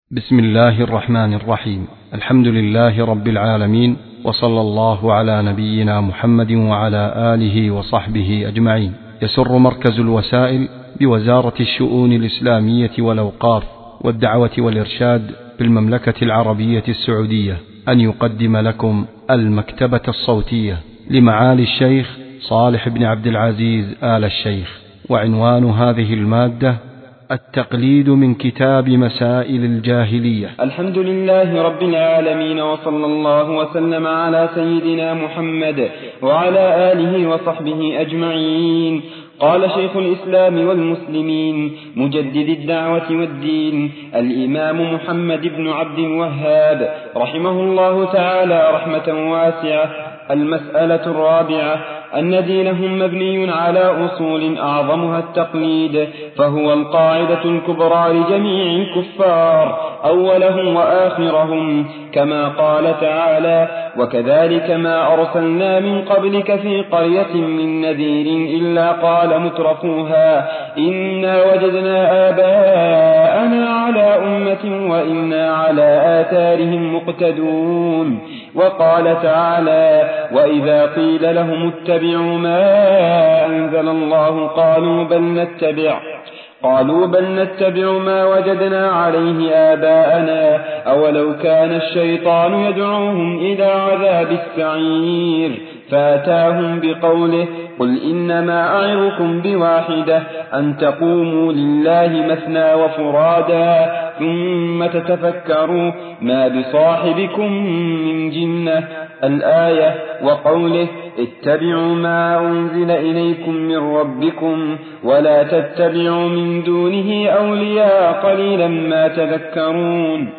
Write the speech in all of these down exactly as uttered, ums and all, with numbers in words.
بسم الله الرحمن الرحيم. الحمد لله رب العالمين، وصلى الله على نبينا محمد وعلى آله وصحبه أجمعين. يسر مركز الوسائل بوزارة الشؤون الإسلامية والأوقاف والدعوة والإرشاد بالمملكة العربية السعودية أن يقدم لكم المكتبة الصوتية لمعالي الشيخ صالح بن عبد العزيز آل الشيخ. وعنوان هذه المادة: التقليد من كتاب مسائل الجاهلية. الحمد لله رب العالمين، وصلى الله وسلم على سيدنا محمد وعلى آله وصحبه أجمعين. قال شيخ الإسلام والمسلمين مجدد الدعوة والدين الإمام محمد بن عبد الوهاب رحمه الله تعالى رحمة واسعة: المسألة الرابعة أن دينهم مبني على أصول أعظمها التقليد، فهو القاعدة الكبرى لجميع الكفار أولهم وآخرهم، كما قال تعالى: وكذلك ما أرسلنا من قبلك في قرية من نذير إلا قال مترفوها إنا وجدنا آباءنا على أمة وإنا على آثارهم مقتدون. وقال تعالى: وإذا قيل لهم اتبعوا ما أنزل الله قالوا بل نتبع قالوا بل نتبع ما وجدنا عليه آباءنا أولو كان الشيطان يدعوهم إلى عذاب السعير. فاتاهم بقوله: قل إنما أعظكم بواحدة أن تقوموا لله مثنى وفرادا ثم تتفكروا ما بصاحبكم من جنة. الآية. وقوله: اتبعوا ما أنزل إليكم من ربكم ولا تتبعوا من دونه أولياء قليلا ما تذكرون.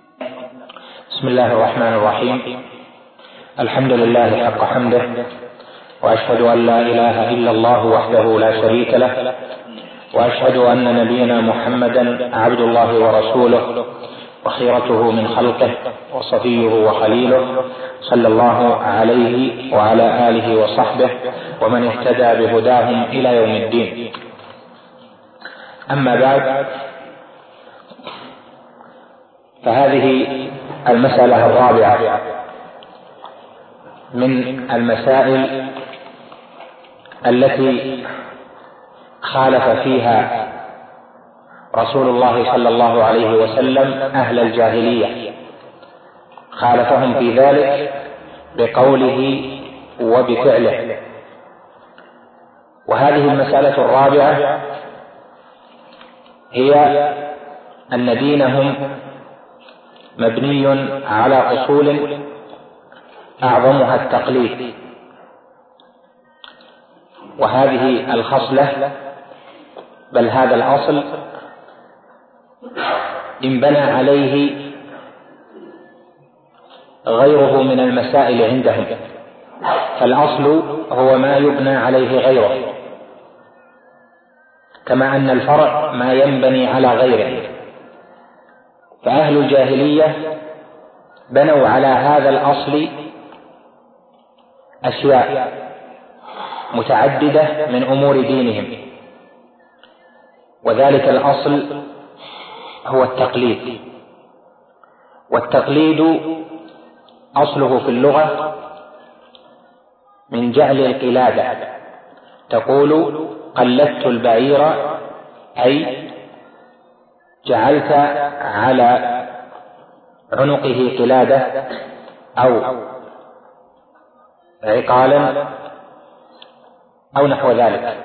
بسم الله الرحمن الرحيم. الحمد لله حق حمده، وأشهد أن لا إله إلا الله وحده لا شريك له، وأشهد أن نبينا محمدا عبد الله ورسوله وخيرته من خلقه وصفيه وخليله، صلى الله عليه وعلى آله وصحبه ومن اهتدى بهداهم إلى يوم الدين. أما بعد، فهذه المسألة الرابعة من المسائل التي خالف فيها رسول الله صلى الله عليه وسلم أهل الجاهلية، خالفهم في ذلك بقوله وبفعله. وهذه المسألة الرابعة هي أن دينهم مبني على أصول أعظمها التقليد، وهذه الخصلة بل هذا الأصل إن بنى عليه غيره من المسائل عندهم، فالأصل هو ما يبنى عليه غيره، كما أن الفرع ما ينبني على غيره. فأهل الجاهلية بنوا على هذا الأصل أشياء متعددة من أمور دينهم، وذلك الأصل هو التقليد. والتقليد أصله في اللغة من جعل القلادة، تقول قلدت البعير، أي جعلت على عنقه قلادة أو عقالا أو نحو ذلك.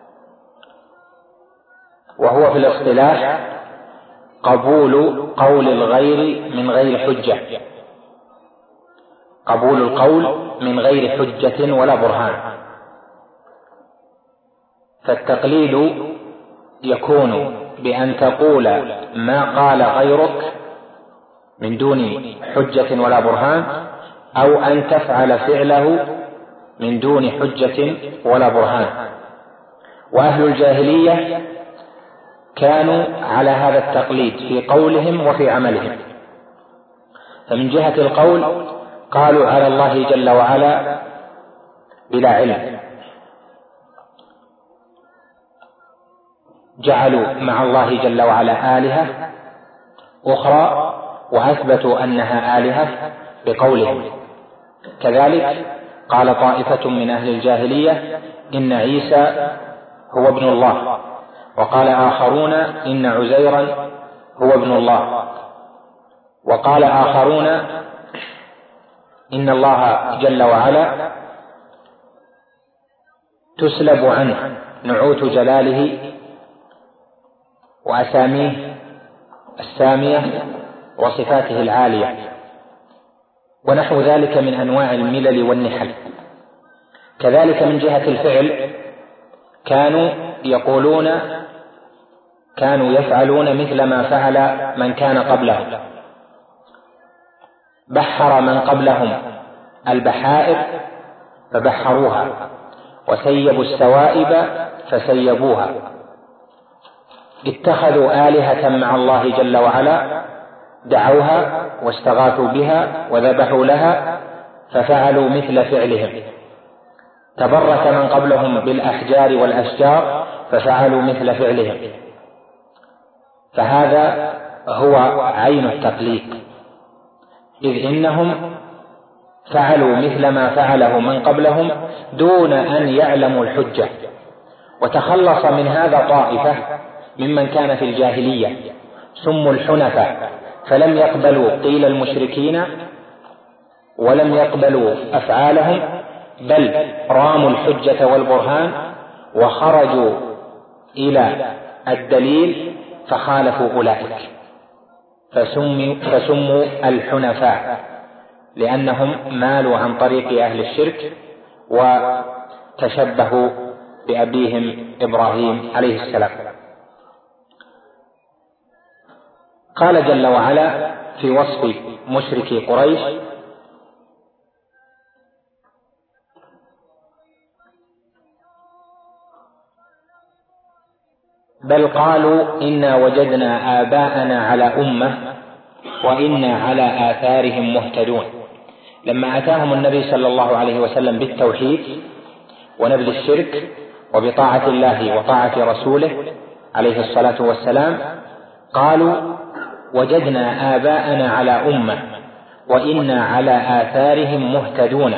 وهو في الاصطلاح قبول قول الغير من غير حجة، قبول القول من غير حجة ولا برهان. فالتقليد يكون بأن تقول ما قال غيرك من دون حجة ولا برهان، أو أن تفعل فعله من دون حجة ولا برهان. وأهل الجاهلية كانوا على هذا التقليد في قولهم وفي عملهم. فمن جهة القول قالوا على الله جل وعلا بلا علم، جعلوا مع الله جل وعلا آلهة أخرى وأثبتوا أنها آلهة بقولهم. كذلك قال طائفة من أهل الجاهلية إن عيسى هو ابن الله، وقال آخرون إن عزيرا هو ابن الله، وقال آخرون إن الله جل وعلا تسلب عنه نعوت جلاله وأساميه السامية وصفاته العالية، ونحو ذلك من أنواع الملل والنحل. كذلك من جهة الفعل كانوا يقولون كانوا يفعلون مثل ما فعل من كان قبلهم، بحر من قبلهم البحائر فبحروها، وسيبوا السوائب فسيبوها، اتخذوا آلهة مع الله جل وعلا دعوها واستغاثوا بها وذبحوا لها ففعلوا مثل فعلهم، تبرك من قبلهم بالأحجار والأشجار ففعلوا مثل فعلهم. فهذا هو عين التقليد، إذ إنهم فعلوا مثل ما فعله من قبلهم دون أن يعلموا الحجة. وتخلص من هذا طائفة ممن كان في الجاهلية سموا الحنفاء، فلم يقبلوا قيل المشركين ولم يقبلوا أفعالهم، بل راموا الحجة والبرهان وخرجوا إلى الدليل فخالفوا أولئك، فسموا, فسموا الحنفاء لأنهم مالوا عن طريق أهل الشرك وتشبهوا بأبيهم إبراهيم عليه السلام. قال جل وعلا في وصف مشركي قريش: بل قالوا إنا وجدنا آباءنا على أمة وإنا على آثارهم مهتدون. لما أتاهم النبي صلى الله عليه وسلم بالتوحيد ونبذ الشرك وبطاعة الله وطاعة رسوله عليه الصلاة والسلام، قالوا وجدنا آباءنا على أمة وإنا على آثارهم مهتدون.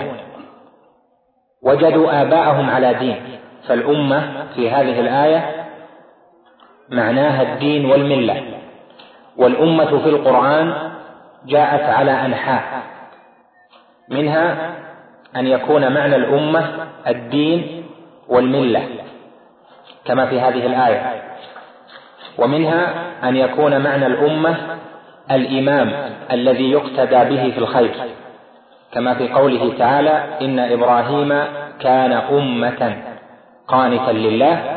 وجدوا آباءهم على دين، فالأمة في هذه الآية معناها الدين والملة، والأمة في القرآن جاءت على أنحاء، منها أن يكون معنى الأمة الدين والملة كما في هذه الآية، ومنها أن يكون معنى الأمة الإمام الذي يقتدى به في الخير كما في قوله تعالى: إن إبراهيم كان أمة قانتا لله.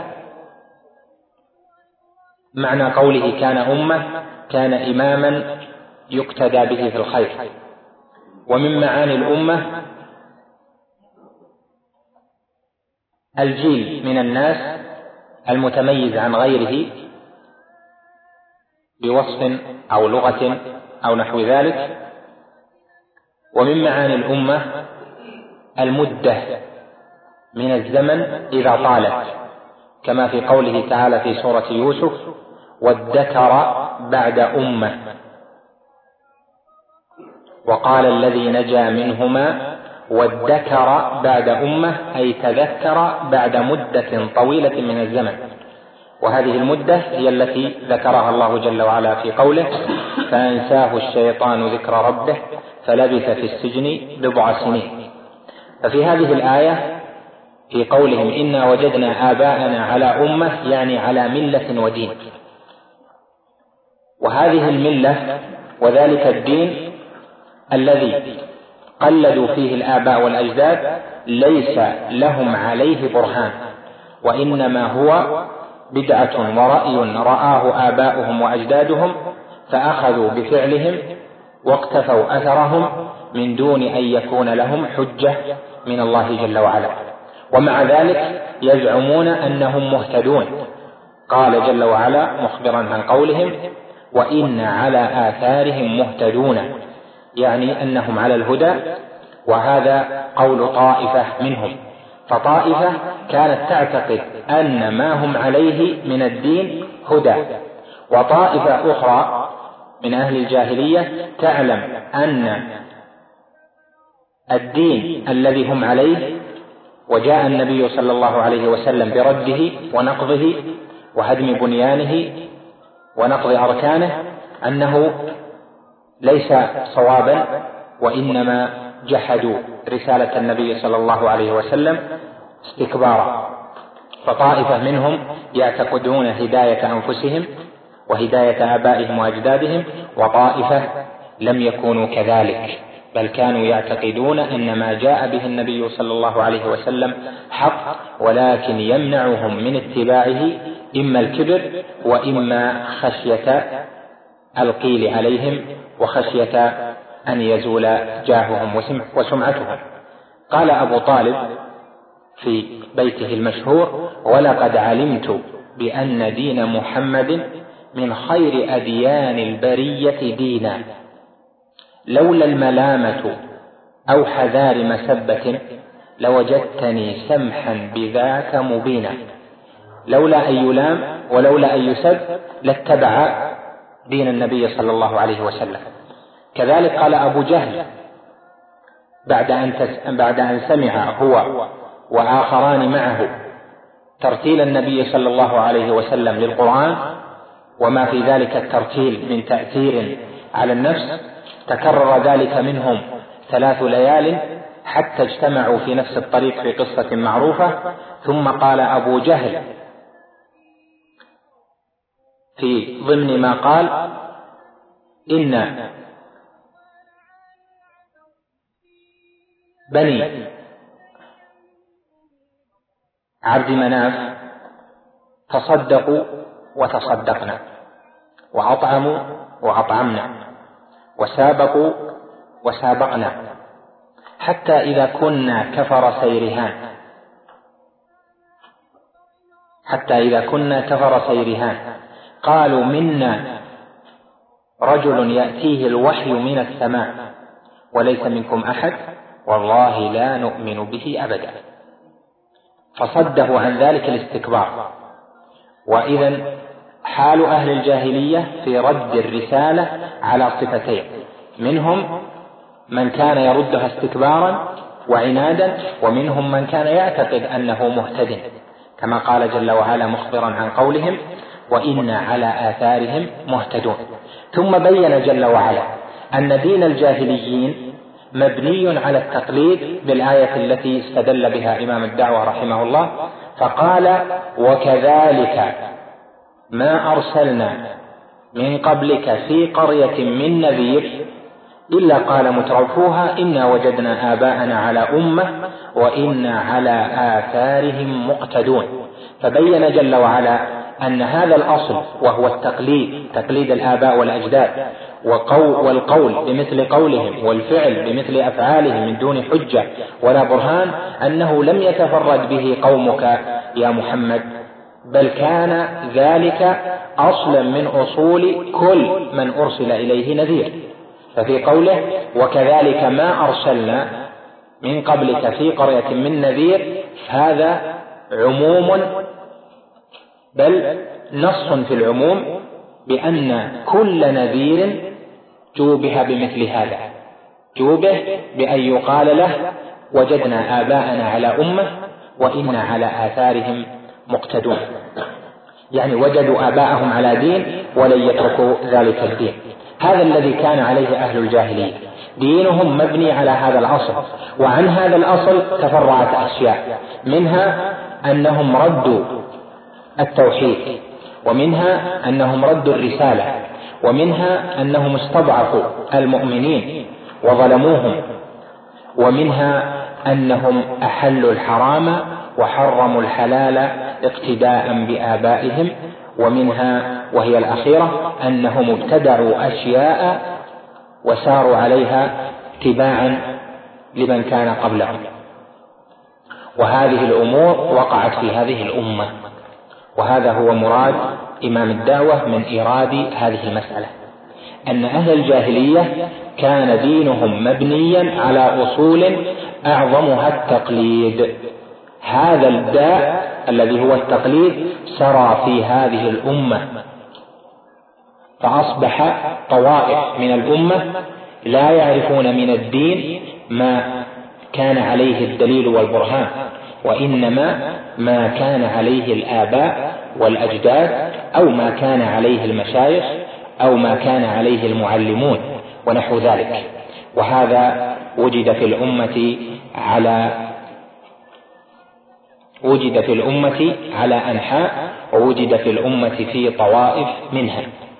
معنى قوله كان أمة كان إماما يقتدى به في الخير. ومن معاني الأمة الجيل من الناس المتميز عن غيره بوصف أو لغة أو نحو ذلك. ومن معاني الأمة المدة من الزمن إذا طالت كما في قوله تعالى في سورة يوسف: وادكر بعد أمة. وقال الذي نجا منهما وادكر بعد أمة، أي تذكر بعد مدة طويلة من الزمن. وهذه المدة هي التي ذكرها الله جل وعلا في قوله: فأنساه الشيطان ذكر ربه فلبث في السجن بضع سنين. ففي هذه الآية في قولهم إنا وجدنا آباءنا على أمة يعني على ملة ودين، وهذه الملة وذلك الدين الذي قلدوا فيه الآباء والأجداد ليس لهم عليه برهان، وإنما هو بدعة ورأي رآه آباؤهم وأجدادهم فأخذوا بفعلهم واقتفوا أثرهم من دون أن يكون لهم حجة من الله جل وعلا. ومع ذلك يزعمون أنهم مهتدون. قال جل وعلا مخبرا عن قولهم: وإن على آثارهم مهتدون، يعني أنهم على الهدى. وهذا قول طائفة منهم، فطائفة كانت تعتقد أن ما هم عليه من الدين هدى، وطائفة أخرى من أهل الجاهلية تعلم أن الدين الذي هم عليه وجاء النبي صلى الله عليه وسلم برده ونقضه وهدم بنيانه ونقض أركانه أنه ليس صوابا، وإنما جحدوا رسالة النبي صلى الله عليه وسلم استكبارا. فطائفة منهم يعتقدون هداية أنفسهم وهداية آبائهم وأجدادهم، وطائفة لم يكونوا كذلك، بل كانوا يعتقدون أن ما جاء به النبي صلى الله عليه وسلم حق، ولكن يمنعهم من اتباعه إما الكبر وإما خشية القيل عليهم وخشية أن يزول جاههم وسمعتهم. قال أبو طالب في بيته المشهور: ولقد علمت بأن دين محمد من خير أديان البرية دينا، لولا الملامة أو حذار مسبة لوجدتني سمحا بذاك مبينا. لولا أن يلام ولولا أن يسب لاتبع دين النبي صلى الله عليه وسلم. كذلك قال أبو جهل بعد أن, بعد أن سمع هو وآخران معه ترتيل النبي صلى الله عليه وسلم للقرآن وما في ذلك الترتيل من تأثير على النفس، تكرر ذلك منهم ثلاث ليال حتى اجتمعوا في نفس الطريق في قصة معروفة. ثم قال أبو جهل في ضمن ما قال: إن بني عبد مناف تصدقوا وتصدقنا، وأطعموا وأطعمنا، وسابقوا وسابقنا، حتى إذا كنا كفر سيرهان حتى إذا كنا كفر سيرهان قالوا منا رجل يأتيه الوحي من السماء وليس منكم أحد والله لا نؤمن به أبدا. فصده عن ذلك الاستكبار. وإذن حال أهل الجاهلية في رد الرسالة على صفتين: منهم من كان يردها استكبارا وعنادا، ومنهم من كان يعتقد أنه مهتد، كما قال جل وعلا مخبرا عن قولهم: وإنا على آثارهم مهتدون. ثم بين جل وعلا أن دين الجاهليين مبني على التقليد بالآية التي استدل بها إمام الدعوة رحمه الله، فقال: وكذلك ما أرسلنا من قبلك في قرية من نذير إلا قال مترفوها إنا وجدنا آباءنا على أمة وإنا على آثارهم مقتدون. فبين جل وعلا أن هذا الأصل وهو التقليد، تقليد الآباء والأجداد، والقول بمثل قولهم والفعل بمثل أفعالهم من دون حجة ولا برهان، أنه لم يتفرد به قومك يا محمد، بل كان ذلك أصلا من أصول كل من أرسل إليه نذير. ففي قوله: وكذلك ما أرسلنا من قبلك في قرية من نذير، هذا عموم، بل نص في العموم بأن كل نذير جوبه بمثل هذا، جوبه بأن يقال له: وجدنا آباءنا على أمة وإنا على آثارهم مقتدون، يعني وجدوا آباءهم على دين ولن يتركوا ذلك الدين. هذا الذي كان عليه أهل الجاهلية، دينهم مبني على هذا الأصل. وعن هذا الأصل تفرعت أشياء، منها أنهم ردوا التوحيد، ومنها أنهم ردوا الرسالة، ومنها أنهم استضعفوا المؤمنين وظلموهم، ومنها أنهم أحلوا الحرام وحرموا الحلال اقتداء بآبائهم، ومنها وهي الأخيرة أنهم ابتدعوا أشياء وساروا عليها اتباعا لمن كان قبلهم. وهذه الأمور وقعت في هذه الأمة، وهذا هو مراد إمام الدعوة من إيراد هذه المسألة، أن أهل الجاهلية كان دينهم مبنيا على أصول أعظمها التقليد. هذا الداء الذي هو التقليد سرى في هذه الأمة، فأصبح طوائف من الأمة لا يعرفون من الدين ما كان عليه الدليل والبرهان، وإنما ما كان عليه الآباء والأجداد، أو ما كان عليه المشايخ، أو ما كان عليه المعلمون ونحو ذلك. وهذا وجد في الأمة على وجد في الأمة على أنحاء، ووجد في الأمة في طوائف منها.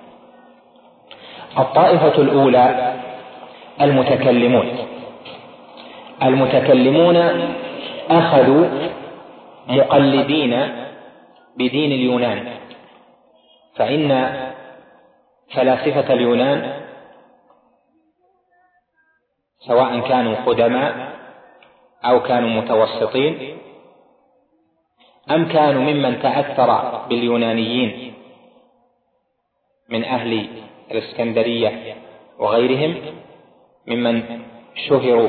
الطائفة الأولى المتكلمون. المتكلمون أخذوا مقلدين بدين اليونان، فإن فلاسفة اليونان سواء كانوا قدماء أو كانوا متوسطين أم كانوا ممن تأثر باليونانيين من أهل الإسكندرية وغيرهم ممن شهروا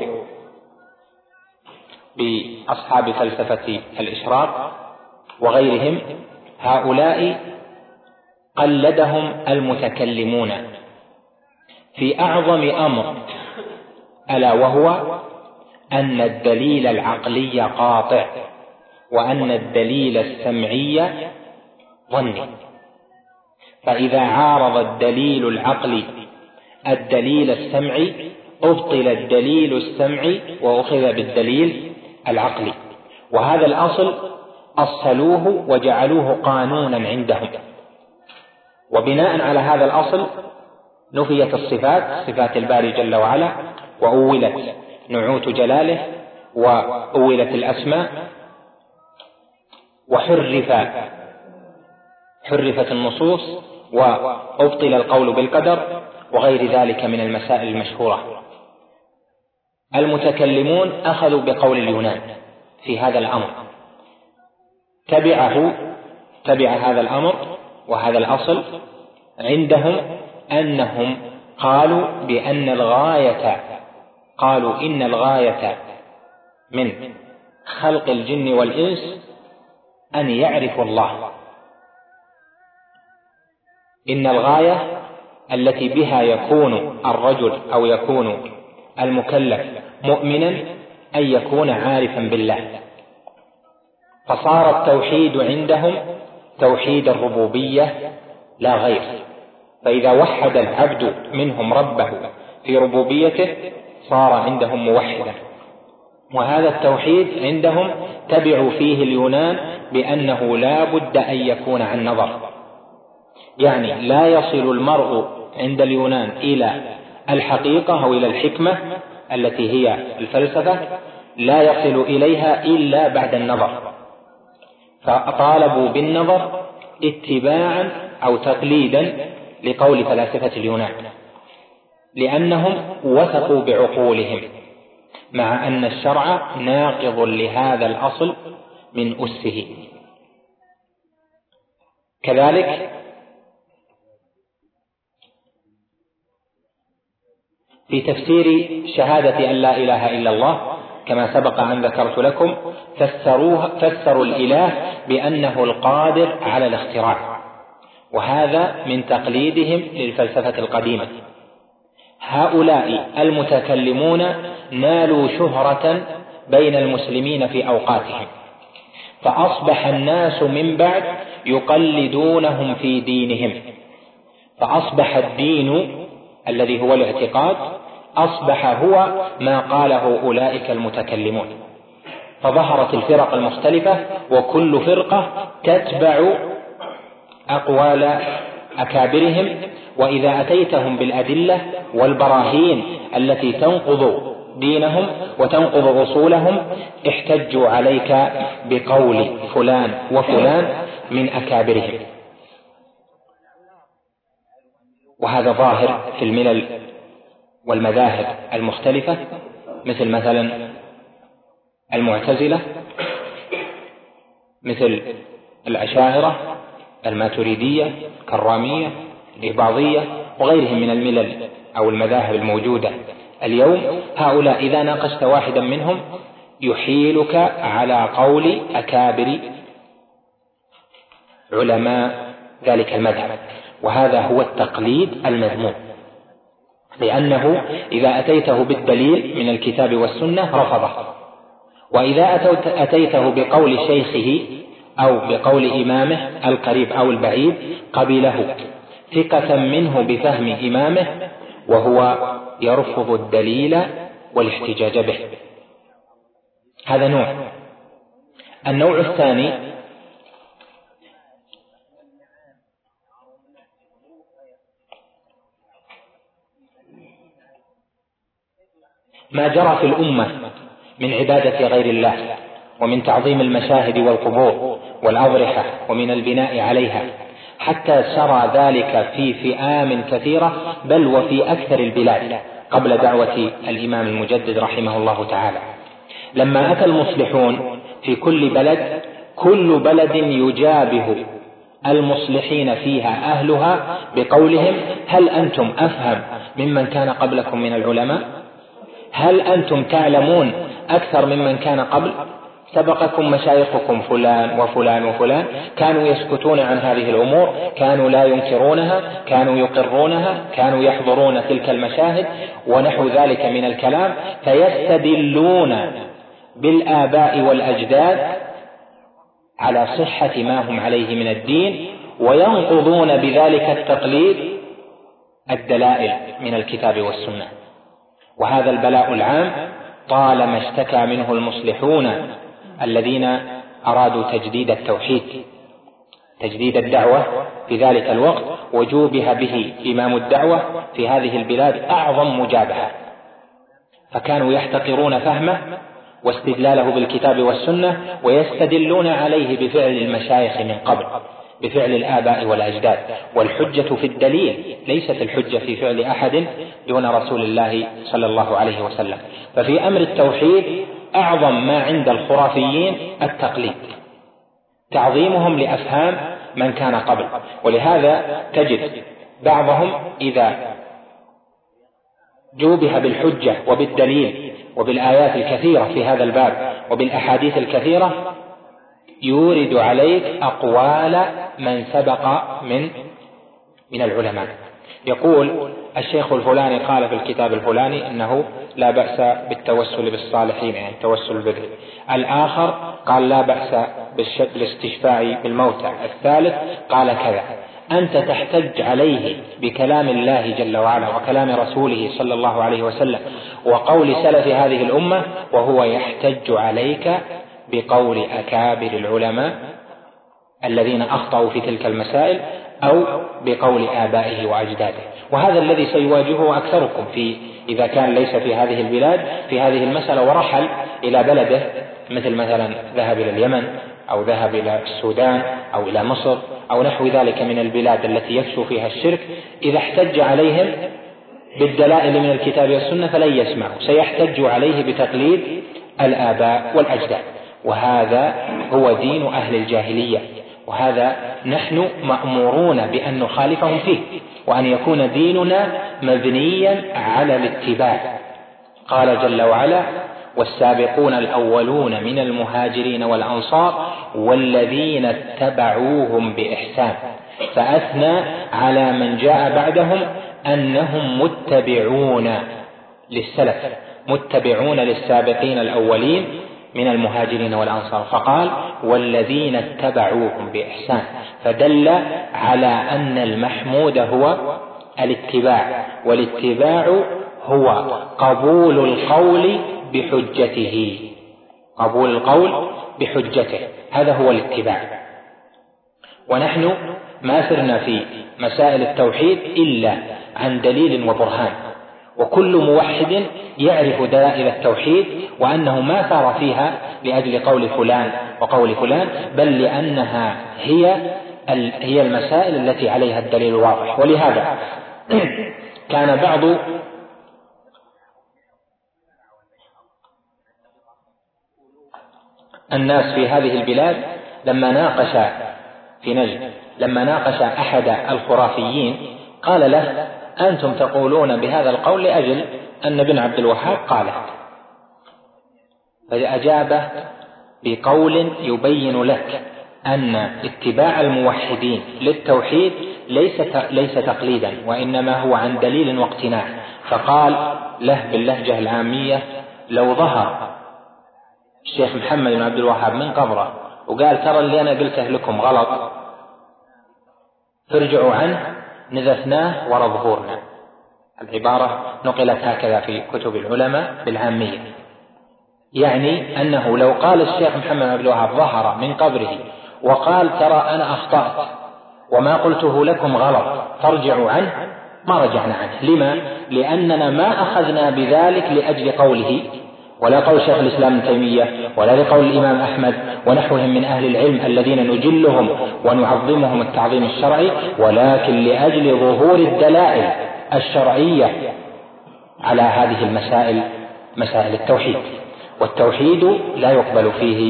بأصحاب فلسفة الإشراق وغيرهم، هؤلاء قلدهم المتكلمون في أعظم أمر، ألا وهو أن الدليل العقلي قاطع، وأن الدليل السمعي ظني. فإذا عارض الدليل العقلي الدليل السمعي أبطل الدليل السمعي وأخذ بالدليل العقلي. وهذا الأصل أصلوه وجعلوه قانونا عندهم، وبناء على هذا الأصل نفيت الصفات، صفات الباري جل وعلا، وأولت نعوت جلاله، وأولت الأسماء، وحرف حرفت النصوص، وأبطل القول بالقدر، وغير ذلك من المسائل المشهورة. المتكلمون أخذوا بقول اليونان في هذا الأمر، تبعه تبع هذا الأمر وهذا الأصل عندهم، أنهم قالوا بأن الغاية قالوا إن الغاية من خلق الجن والإنس أن يعرفوا الله. إن الغاية التي بها يكون الرجل أو يكون المكلف مؤمنا أن يكون عارفا بالله. فصار التوحيد عندهم توحيد الربوبية لا غير، فإذا وحد العبد منهم ربه في ربوبيته صار عندهم موحدا. وهذا التوحيد عندهم تبعوا فيه اليونان بأنه لا بد أن يكون عن نظر، يعني لا يصل المرء عند اليونان إلى الحقيقة أو إلى الحكمة التي هي الفلسفة، لا يصل إليها إلا بعد النظر. فطالبوا بالنظر اتباعا أو تقليدا لقول فلاسفة اليونان، لأنهم وثقوا بعقولهم، مع أن الشرع ناقض لهذا الأصل من أسه. كذلك في تفسير شهادة أن لا إله إلا الله كما سبق أن ذكرت لكم، فسروها فسروا الإله بأنه القادر على الاختراع، وهذا من تقليدهم للفلسفة القديمة. هؤلاء المتكلمون نالوا شهرة بين المسلمين في أوقاتهم، فأصبح الناس من بعد يقلدونهم في دينهم، فأصبح الدين الذي هو الاعتقاد أصبح هو ما قاله أولئك المتكلمون. فظهرت الفرق المختلفة، وكل فرقة تتبع أقوال أكابرهم، وإذا أتيتهم بالأدلة والبراهين التي تنقض دينهم وتنقض أصولهم احتجوا عليك بقول فلان وفلان من أكابرهم. وهذا ظاهر في الملل والمذاهب المختلفة، مثل مثلا المعتزلة، مثل الأشاعرة، الماتريدية، الكرامية، الإباضية، وغيرهم من الملل أو المذاهب الموجودة اليوم. هؤلاء إذا ناقشت واحدا منهم يحيلك على قول أكابر علماء ذلك المذهب، وهذا هو التقليد المذموم، لأنه إذا أتيته بالدليل من الكتاب والسنة رفضه، وإذا أتيته بقول شيخه أو بقول إمامه القريب أو البعيد قبله ثقة منه بفهم إمامه وهو يرفض الدليل والاحتجاج به. هذا نوع. النوع الثاني ما جرى في الأمة من عبادة غير الله ومن تعظيم المشاهد والقبور والأضرحة ومن البناء عليها، حتى سرى ذلك في فئام كثيرة بل وفي أكثر البلاد قبل دعوة الإمام المجدد رحمه الله تعالى. لما أتى المصلحون في كل بلد، كل بلد يجابه المصلحين فيها أهلها بقولهم: هل أنتم أفهم ممن كان قبلكم من العلماء؟ هل أنتم تعلمون أكثر ممن كان قبل؟ سبقكم مشايخكم فلان وفلان وفلان، كانوا يسكتون عن هذه الأمور، كانوا لا ينكرونها، كانوا يقرونها، كانوا يحضرون تلك المشاهد ونحو ذلك من الكلام، فيستدلون بالآباء والأجداد على صحة ما هم عليه من الدين، وينقضون بذلك التقليد الدلائل من الكتاب والسنة. وهذا البلاء العام طالما اشتكى منه المصلحون الذين أرادوا تجديد التوحيد، تجديد الدعوة في ذلك الوقت، وجوبها به إمام الدعوة في هذه البلاد أعظم مجابهة، فكانوا يحتقرون فهمه واستدلاله بالكتاب والسنة، ويستدلون عليه بفعل المشايخ من قبل، بفعل الآباء والأجداد. والحجة في الدليل، ليست الحجة في فعل أحد دون رسول الله صلى الله عليه وسلم. ففي أمر التوحيد أعظم ما عند الخرافيين التقليد، تعظيمهم لأفهام من كان قبل. ولهذا تجد بعضهم إذا جوبها بالحجة وبالدليل وبالآيات الكثيرة في هذا الباب وبالأحاديث الكثيرة يورد عليك أقوال من سبق من من العلماء. يقول الشيخ الفلاني قال في الكتاب الفلاني إنه لا بأس بالتوسل بالصالحين، يعني التوسل به. الآخر قال لا بأس بالاستشفاء بالموتى. الثالث قال كذا. أنت تحتج عليه بكلام الله جل وعلا وكلام رسوله صلى الله عليه وسلم وقول سلف هذه الأمة، وهو يحتج عليك بقول أكابر العلماء الذين أخطأوا في تلك المسائل أو بقول آبائه وأجداده. وهذا الذي سيواجهه أكثركم في إذا كان ليس في هذه البلاد في هذه المسألة ورحل إلى بلده، مثل مثلا ذهب إلى اليمن أو ذهب إلى السودان أو إلى مصر أو نحو ذلك من البلاد التي يفشو فيها الشرك. إذا احتج عليهم بالدلائل من الكتاب والسنة فلن يسمعوا، سيحتج عليه بتقليد الآباء والأجداد. وهذا هو دين أهل الجاهلية، وهذا نحن مأمورون بأن نخالفهم فيه، وأن يكون ديننا مبنيا على الاتباع. قال جل وعلا: والسابقون الأولون من المهاجرين والأنصار والذين اتبعوهم بإحسان، فأثنى على من جاء بعدهم أنهم متبعون للسلف، متبعون للسابقين الأولين من المهاجرين والأنصار، فقال والذين اتبعوهم بإحسان، فدل على أن المحمود هو الاتباع، والاتباع هو قبول القول بحجته، قبول القول بحجته، هذا هو الاتباع. ونحن ما سرنا في مسائل التوحيد إلا عن دليل وبرهان، وكل موحد يعرف دلائل التوحيد وأنه ما سار فيها لأجل قول فلان وقول فلان، بل لأنها هي هي المسائل التي عليها الدليل الواضح. ولهذا كان بعض الناس في هذه البلاد لما ناقش في نجد لما ناقش أحد الخرافيين قال له: أنتم تقولون بهذا القول لأجل أن ابن عبد الوهاب قاله. فأجاب بقول يبين لك أن اتباع الموحدين للتوحيد ليس ليس تقليدا، وإنما هو عن دليل واقتناع. فقال له باللهجة العامية: لو ظهر الشيخ محمد بن عبد الوهاب من قبره وقال ترى اللي أنا قلته لكم غلط، ترجعوا عنه، نذثناه ورا ظهورنا. العبارة نقلت هكذا في كتب العلماء بالعامية، يعني أنه لو قال الشيخ محمد بن عبد الوهاب ظهر من قبره وقال ترى أنا أخطأت وما قلته لكم غلط فارجعوا عنه، ما رجعنا عنه. لما؟ لأننا ما أخذنا بذلك لأجل قوله، ولا قول شيخ الإسلام ابن تيمية، ولا لقول الإمام أحمد ونحوهم من أهل العلم الذين نجلهم ونعظمهم التعظيم الشرعي، ولكن لأجل ظهور الدلائل الشرعية على هذه المسائل، مسائل التوحيد. والتوحيد لا يقبل فيه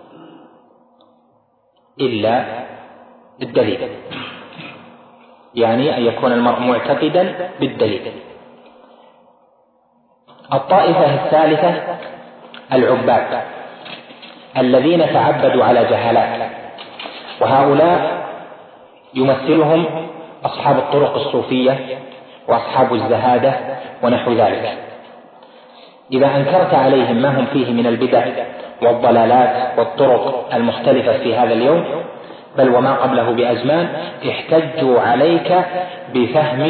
إلا الدليل، يعني أن يكون المرء معتقدا بالدليل. الطائفة الثالثة العباد الذين تعبدوا على جهالات، وهؤلاء يمثلهم أصحاب الطرق الصوفية وأصحاب الزهادة ونحو ذلك. إذا أنكرت عليهم ما هم فيه من البدع والضلالات والطرق المختلفة في هذا اليوم بل وما قبله بأزمان، احتجوا عليك بفهم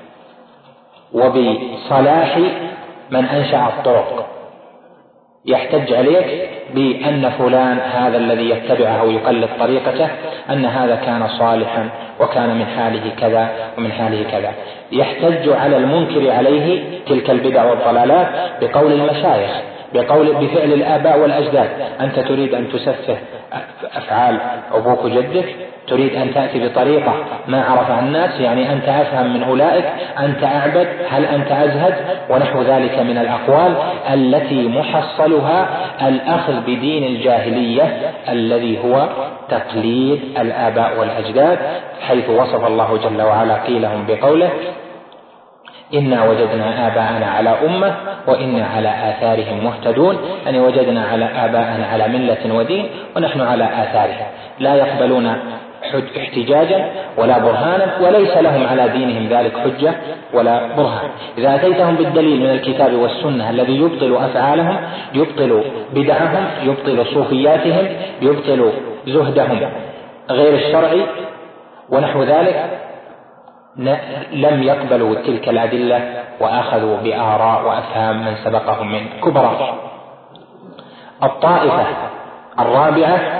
وبصلاح من أنشأ الطرق. يحتج عليك بأن فلان هذا الذي يتبعه ويقلد طريقته أن هذا كان صالحا وكان من حاله كذا ومن حاله كذا. يحتج على المنكر عليه تلك البدع والضلالات بقول المشايخ، بقول بفعل الآباء والأجداد. أنت تريد أن تسفه أفعال أبوك وجدك، تريد أن تأتي بطريقة ما عرفها الناس، يعني أنت أفهم من أولئك، أنت أعبد، هل أنت أزهد، ونحو ذلك من الأقوال التي محصلها الأخذ بدين الجاهلية الذي هو تقليد الآباء والأجداد، حيث وصف الله جل وعلا قيلهم بقوله: إنا وجدنا آباءنا على أمة وإنا على آثارهم مهتدون. يعني وجدنا على آباءنا على ملة ودين ونحن على آثارهم، لا يقبلون احتجاجا ولا برهانا، وليس لهم على دينهم ذلك حجة ولا برهان. إذا أتيتهم بالدليل من الكتاب والسنة الذي يبطل أفعالهم، يبطل بدعهم، يبطل صوفياتهم، يبطل زهدهم غير الشرعي ونحو ذلك، لم يقبلوا تلك الأدلة وأخذوا بآراء وأفهام من سبقهم من كبراء. الطائفة الرابعة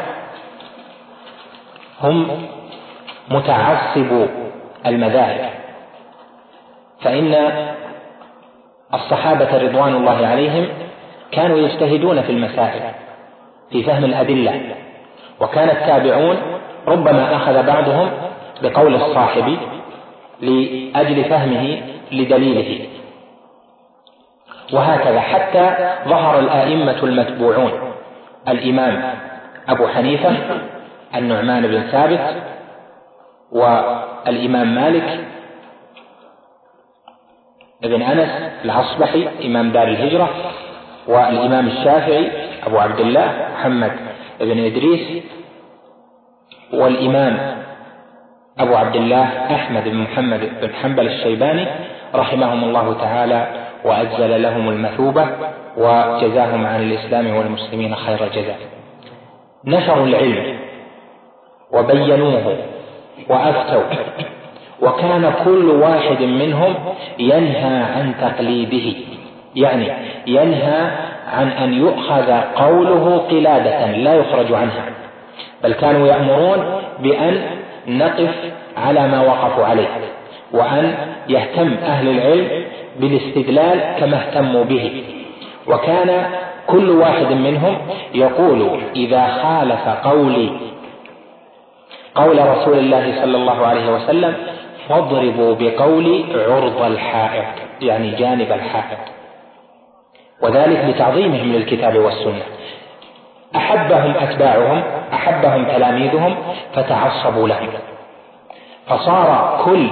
هم متعصبو المذاهب، فإن الصحابة رضوان الله عليهم كانوا يجتهدون في المسائل في فهم الأدلة، وكان التابعون ربما أخذ بعضهم بقول الصاحب لأجل فهمه لدليله، وهكذا حتى ظهر الآئمة المتبوعون: الإمام أبو حنيفة، النعمان بن ثابت، والإمام مالك ابن أنس العصبحي إمام دار الهجرة، والإمام الشافعي أبو عبد الله محمد بن إدريس، والإمام أبو عبد الله أحمد بن محمد بن حنبل الشيباني رحمهم الله تعالى وأجزل لهم المثوبة وجزاهم عن الإسلام والمسلمين خير الجزاء. نشروا العلم وبينوه وأفتوا، وكان كل واحد منهم ينهى عن تقليده، يعني ينهى عن أن يؤخذ قوله قلادة لا يخرج عنها، بل كانوا يأمرون بأن نقف على ما وقفوا عليه، وأن يهتم أهل العلم بالاستدلال كما اهتموا به. وكان كل واحد منهم يقول: إذا خالف قولي قول رسول الله صلى الله عليه وسلم فاضربوا بقولي عرض الحائط، يعني جانب الحائط، وذلك بتعظيمهم للكتاب والسنة. أحبهم أتباعهم، أحبهم تلاميذهم، فتعصبوا لهم، فصار كل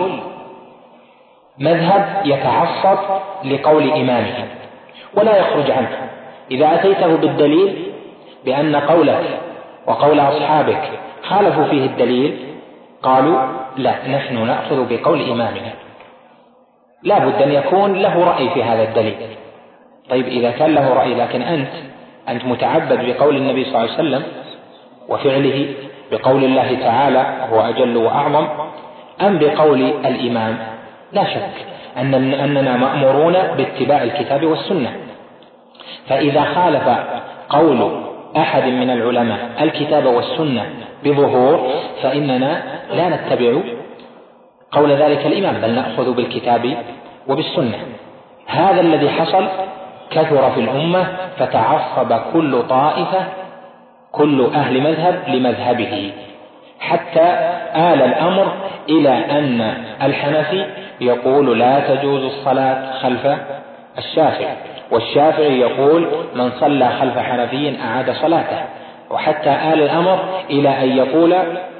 مذهب يتعصب لقول إمامه ولا يخرج عنه. إذا أتيته بالدليل بأن قولك وقول أصحابك خالفوا فيه الدليل قالوا لا، نحن نأخذ بقول إمامنا، لا بد أن يكون له رأي في هذا الدليل. طيب إذا كان له رأي لكن أنت أنت متعبد بقول النبي صلى الله عليه وسلم وفعله، بقول الله تعالى هو أجل وأعظم، أم بقول الإمام، لا شك أن أننا مأمورون باتباع الكتاب والسنة. فإذا خالف قول أحد من العلماء الكتاب والسنة بظهور فإننا لا نتبع قول ذلك الإمام، بل نأخذ بالكتاب وبالسنة. هذا الذي حصل، كثر في الأمة فتعصب كل طائفة كل أهل مذهب لمذهبه، حتى آل الأمر إلى أن الحنفي يقول لا تجوز الصلاة خلف الشافعي، والشافعي يقول من صلى خلف حنفي أعاد صلاته، وحتى آل الأمر إلى أن يقول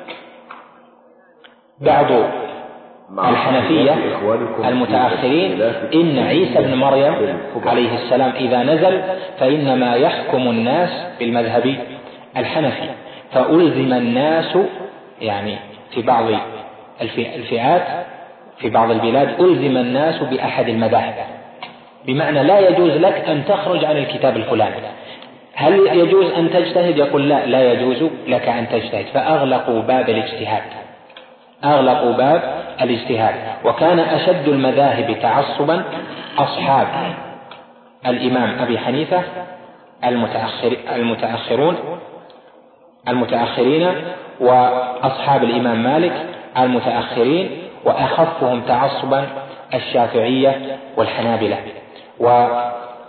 بعض الحنفية المتأخرين إن عيسى بن مريم عليه السلام إذا نزل فإنما يحكم الناس بالمذهب الحنفي، فألزم الناس، يعني في بعض الفئات في بعض البلاد ألزم الناس بأحد المذاهب، بمعنى لا يجوز لك أن تخرج عن الكتاب الفلاني. هل يجوز أن تجتهد؟ يقول لا، لا يجوز لك أن تجتهد، فأغلقوا باب الاجتهاد أغلقوا باب الاجتهاد. وكان أشد المذاهب تعصبا أصحاب الإمام أبي حنيفة المتأخر المتأخرون المتأخرين وأصحاب الإمام مالك المتأخرين، وأخفهم تعصبا الشافعية والحنابلة، ودرج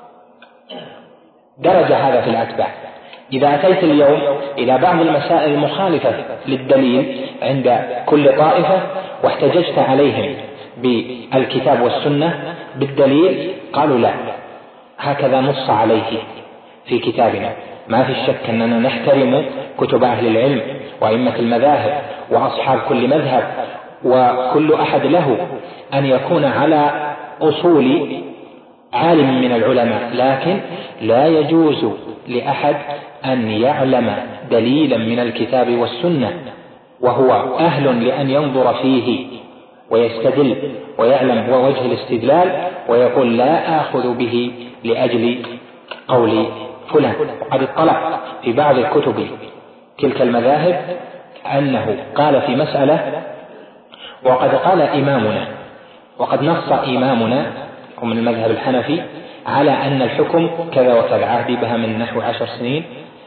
هذا في الأتباع. إذا أتيت اليوم إلى بعض المسائل المخالفة للدليل عند كل طائفة واحتججت عليهم بالكتاب والسنة بالدليل، قالوا لا، هكذا نص عليه في كتابنا. ما في الشك أننا نحترم كتب أهل العلم وأئمة المذاهب وأصحاب كل مذهب، وكل أحد له أن يكون على أصول عالم من العلماء، لكن لا يجوز لأحد أن يعلم دليلا من الكتاب والسنة وهو أهل لأن ينظر فيه ويستدل ويعلم وجه الاستدلال ويقول لا آخذ به لأجل قول فلان. وقد اطلع في بعض الكتب تلك المذاهب أنه قال في مسألة وقد قال إمامنا وقد نص إمامنا ومن المذهب الحنفي على أن الحكم كذا وكذا، عهدي بها من نحو عشر سنين،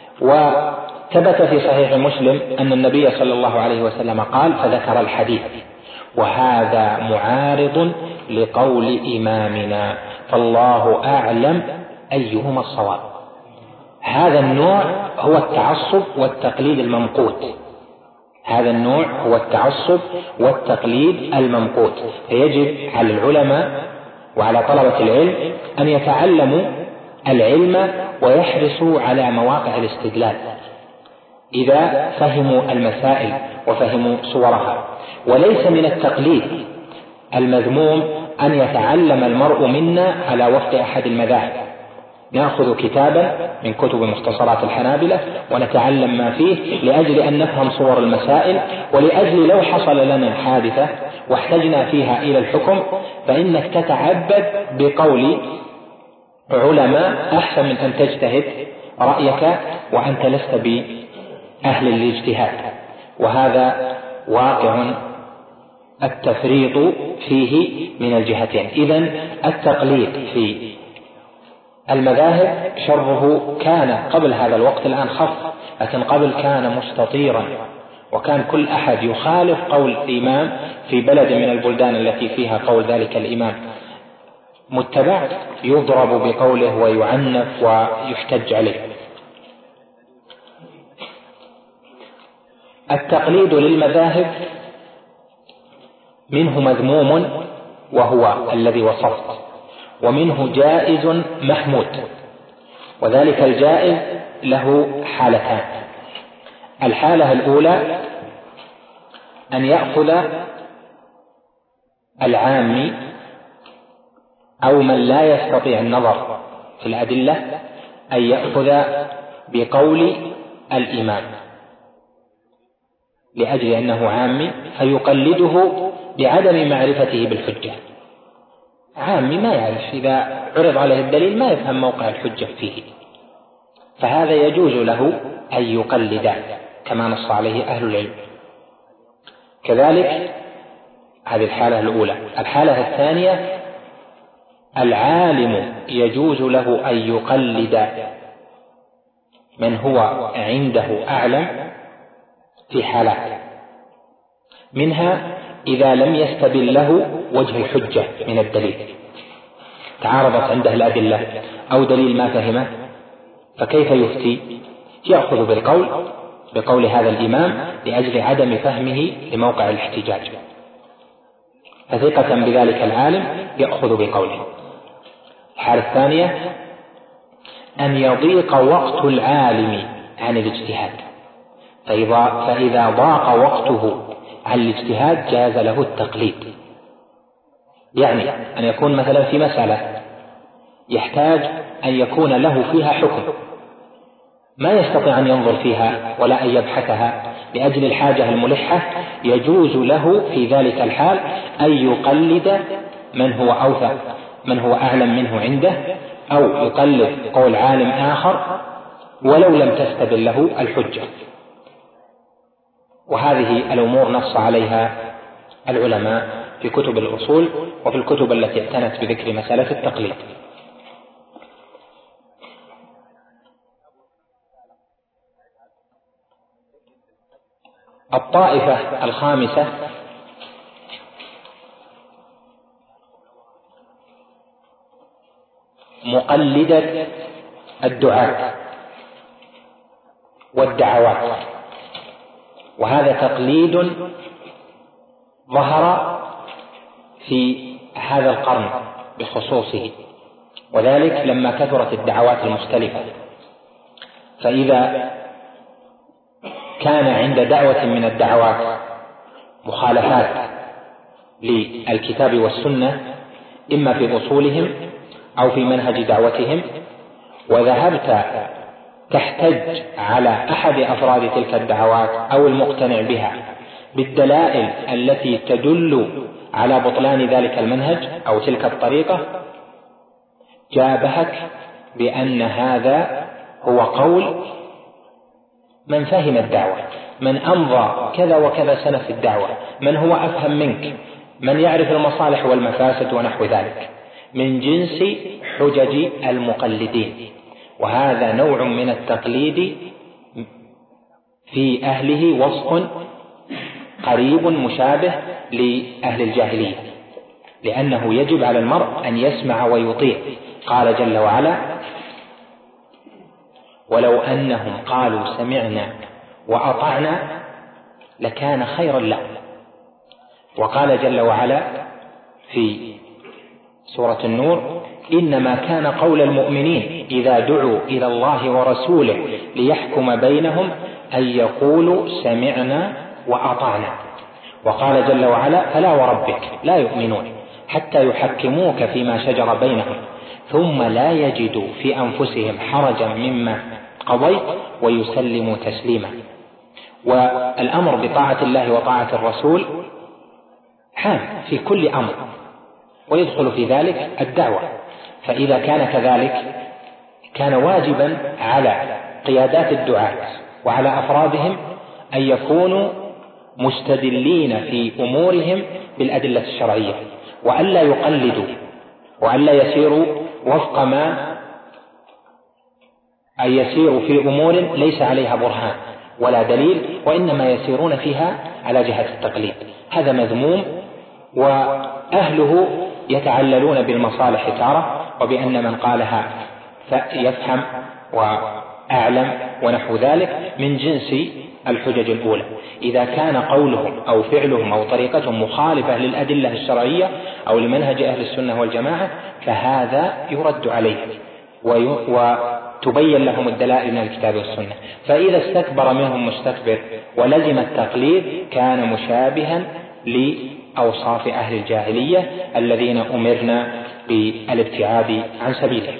وثبت في صحيح مسلم أن النبي صلى الله عليه وسلم قال فذكر الحديث، وهذا معارض لقول إمامنا، فالله أعلم أيهما الصواب. هذا النوع هو التعصب والتقليد الممقوت هذا النوع هو التعصب والتقليد الممقوت. فيجب على العلماء وعلى طلبة العلم أن يتعلموا العلم ويحرصوا على مواقع الاستدلال إذا فهموا المسائل وفهموا صورها. وليس من التقليد المذموم أن يتعلم المرء منا على وفق أحد المذاهب. نأخذ كتابا من كتب مختصرات الحنابلة ونتعلم ما فيه لأجل أن نفهم صور المسائل، ولأجل لو حصل لنا حادثة واحتجنا فيها إلى الحكم فإنك تتعبد بقول علماء أحسن من أن تجتهد رأيك وأنت لست بأهل الاجتهاد. وهذا واقع التفريط فيه من الجهتين. إذن التقليد في المذاهب شره كان قبل هذا الوقت، الآن خف، لكن قبل كان مستطيرا، وكان كل أحد يخالف قول الإمام في بلد من البلدان التي فيها قول ذلك الإمام متبع يضرب بقوله ويعنف ويحتج عليه. التقليد للمذاهب منه مذموم وهو الذي وصفت، ومنه جائز محمود، وذلك الجائز له حالتان. الحالة الأولى أن يأخذ العامي أو من لا يستطيع النظر في الأدلة أن يأخذ بقول الإمام، لأجل أنه عامي فيقلده بعدم معرفته بالحجة. عامي ما يعرف، إذا عرض عليه الدليل ما يفهم موقع الحجة فيه، فهذا يجوز له أن يقلد كما نص عليه أهل العلم. كذلك هذه الحالة الأولى. الحالة الثانية العالم يجوز له أن يقلد من هو عنده أعلم في حالات، منها إذا لم يستبن له وجه الحجة من الدليل، تعارضت عنده الأدلة أو دليل ما فهمه، فكيف يفتي؟ يأخذ بالقول بقول هذا الإمام لأجل عدم فهمه لموقع الاحتجاج، فثقة بذلك العالم يأخذ بقوله. الحالة الثانية أن يضيق وقت العالم عن الاجتهاد، فإذا, فإذا ضاق وقته عن الاجتهاد جاز له التقليد، يعني أن يكون مثلا في مسألة يحتاج أن يكون له فيها حكم ما يستطيع أن ينظر فيها ولا أن يبحثها لأجل الحاجة الملحة، يجوز له في ذلك الحال أن يقلد من هو أوثق من هو أعلم منه عنده، أو يقلد قول عالم آخر ولو لم تستبن له الحجة. وهذه الأمور نص عليها العلماء في كتب الأصول وفي الكتب التي اعتنت بذكر مسألة التقليد. الطائفة الخامسة مقلدة الدعاة والدعوات، وهذا تقليد ظهر في هذا القرن بخصوصه، وذلك لما كثرت الدعوات المختلفة، فإذا كان عند دعوة من الدعوات مخالفات للكتاب والسنة إما في أصولهم أو في منهج دعوتهم، وذهبت تحتج على أحد أفراد تلك الدعوات أو المقتنع بها بالدلائل التي تدل على بطلان ذلك المنهج أو تلك الطريقة، جابهك بأن هذا هو قول من فهم الدعوة، من أمضى كذا وكذا سنة في الدعوة، من هو أفهم منك، من يعرف المصالح والمفاسد ونحو ذلك، من جنس حجج المقلدين. وهذا نوع من التقليد في أهله وصف قريب مشابه لأهل الجاهلية، لأنه يجب على المرء أن يسمع ويطيع. قال جل وعلا: ولو أنهم قالوا سمعنا وأطعنا لكان خيرا لهم. وقال جل وعلا في سورة النور: إنما كان قول المؤمنين إذا دعوا إلى الله ورسوله ليحكم بينهم أن يقولوا سمعنا وأطعنا. وقال جل وعلا: فلا وربك لا يؤمنون حتى يحكموك فيما شجر بينهم ثم لا يجدوا في أنفسهم حرجا مما قضيت ويسلموا تسليما. والأمر بطاعة الله وطاعة الرسول حام في كل أمر، ويدخل في ذلك الدعوة. فإذا كان كذلك كان واجبا على قيادات الدعاة وعلى أفرادهم أن يكونوا مستدلين في أمورهم بالأدلة الشرعية، وألا يقلدوا وألا يسيروا وفق ما أن يسيروا في أمور ليس عليها برهان ولا دليل، وإنما يسيرون فيها على جهة التقليد. هذا مذموم، وأهله يتعللون بالمصالح تارة، وبأن من قالها يفهم وأعلم ونحو ذلك من جنس الحجج الأولى. إذا كان قولهم أو فعلهم أو طريقتهم مخالفة للأدلة الشرعية أو لمنهج أهل السنة والجماعة فهذا يرد عليه وتبين لهم الدلائل من الكتاب والسنة. فإذا استكبر منهم مستكبر ولزم التقليد كان مشابها لأوصاف أهل الجاهلية الذين أمرنا بالابتعاد عن سبيله.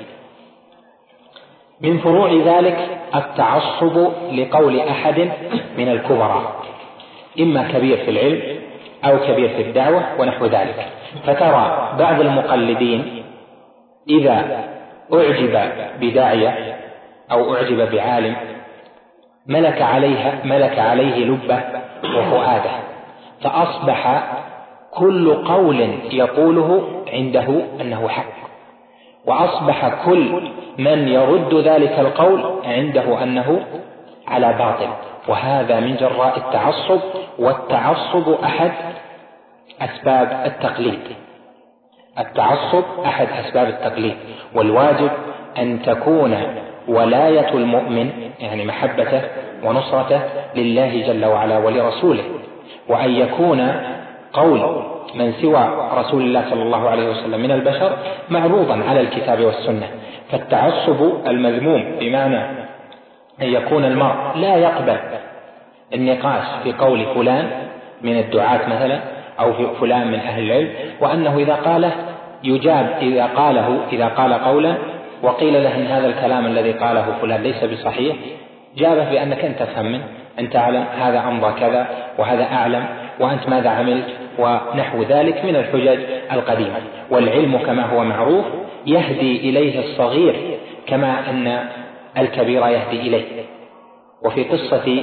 من فروع ذلك التعصب لقول أحد من الكبراء، إما كبير في العلم أو كبير في الدعوة ونحو ذلك. فترى بعض المقلدين إذا أعجب بداعية أو أعجب بعالم ملك عليها ملك عليه لبه وفؤاده، فأصبح كل قول يقوله عنده أنه حق، وأصبح كل من يرد ذلك القول عنده أنه على باطل. وهذا من جراء التعصب، والتعصب أحد أسباب التقليد. التعصب أحد أسباب التقليد، والواجب أن تكون ولاية المؤمن يعني محبته ونصرته لله جل وعلا ولرسوله، وأن يكون قول من سوى رسول الله صلى الله عليه وسلم من البشر معروضا على الكتاب والسنة. فالتعصب المذموم بمعنى أن يكون المرء لا يقبل النقاش في قول فلان من الدعاة مثلا أو في فلان من أهل العلم، وأنه إذا قاله يجاب إذا قاله إذا قال قولا وقيل له إن هذا الكلام الذي قاله فلان ليس بصحيح، جابه بأنك أنت تفهم منه، أنت تعلم هذا أمضى كذا وهذا أعلم وأنت ماذا عملت ونحو ذلك من الحجج القديمة. والعلم كما هو معروف يهدي إليه الصغير كما أن الكبير يهدي إليه. وفي قصة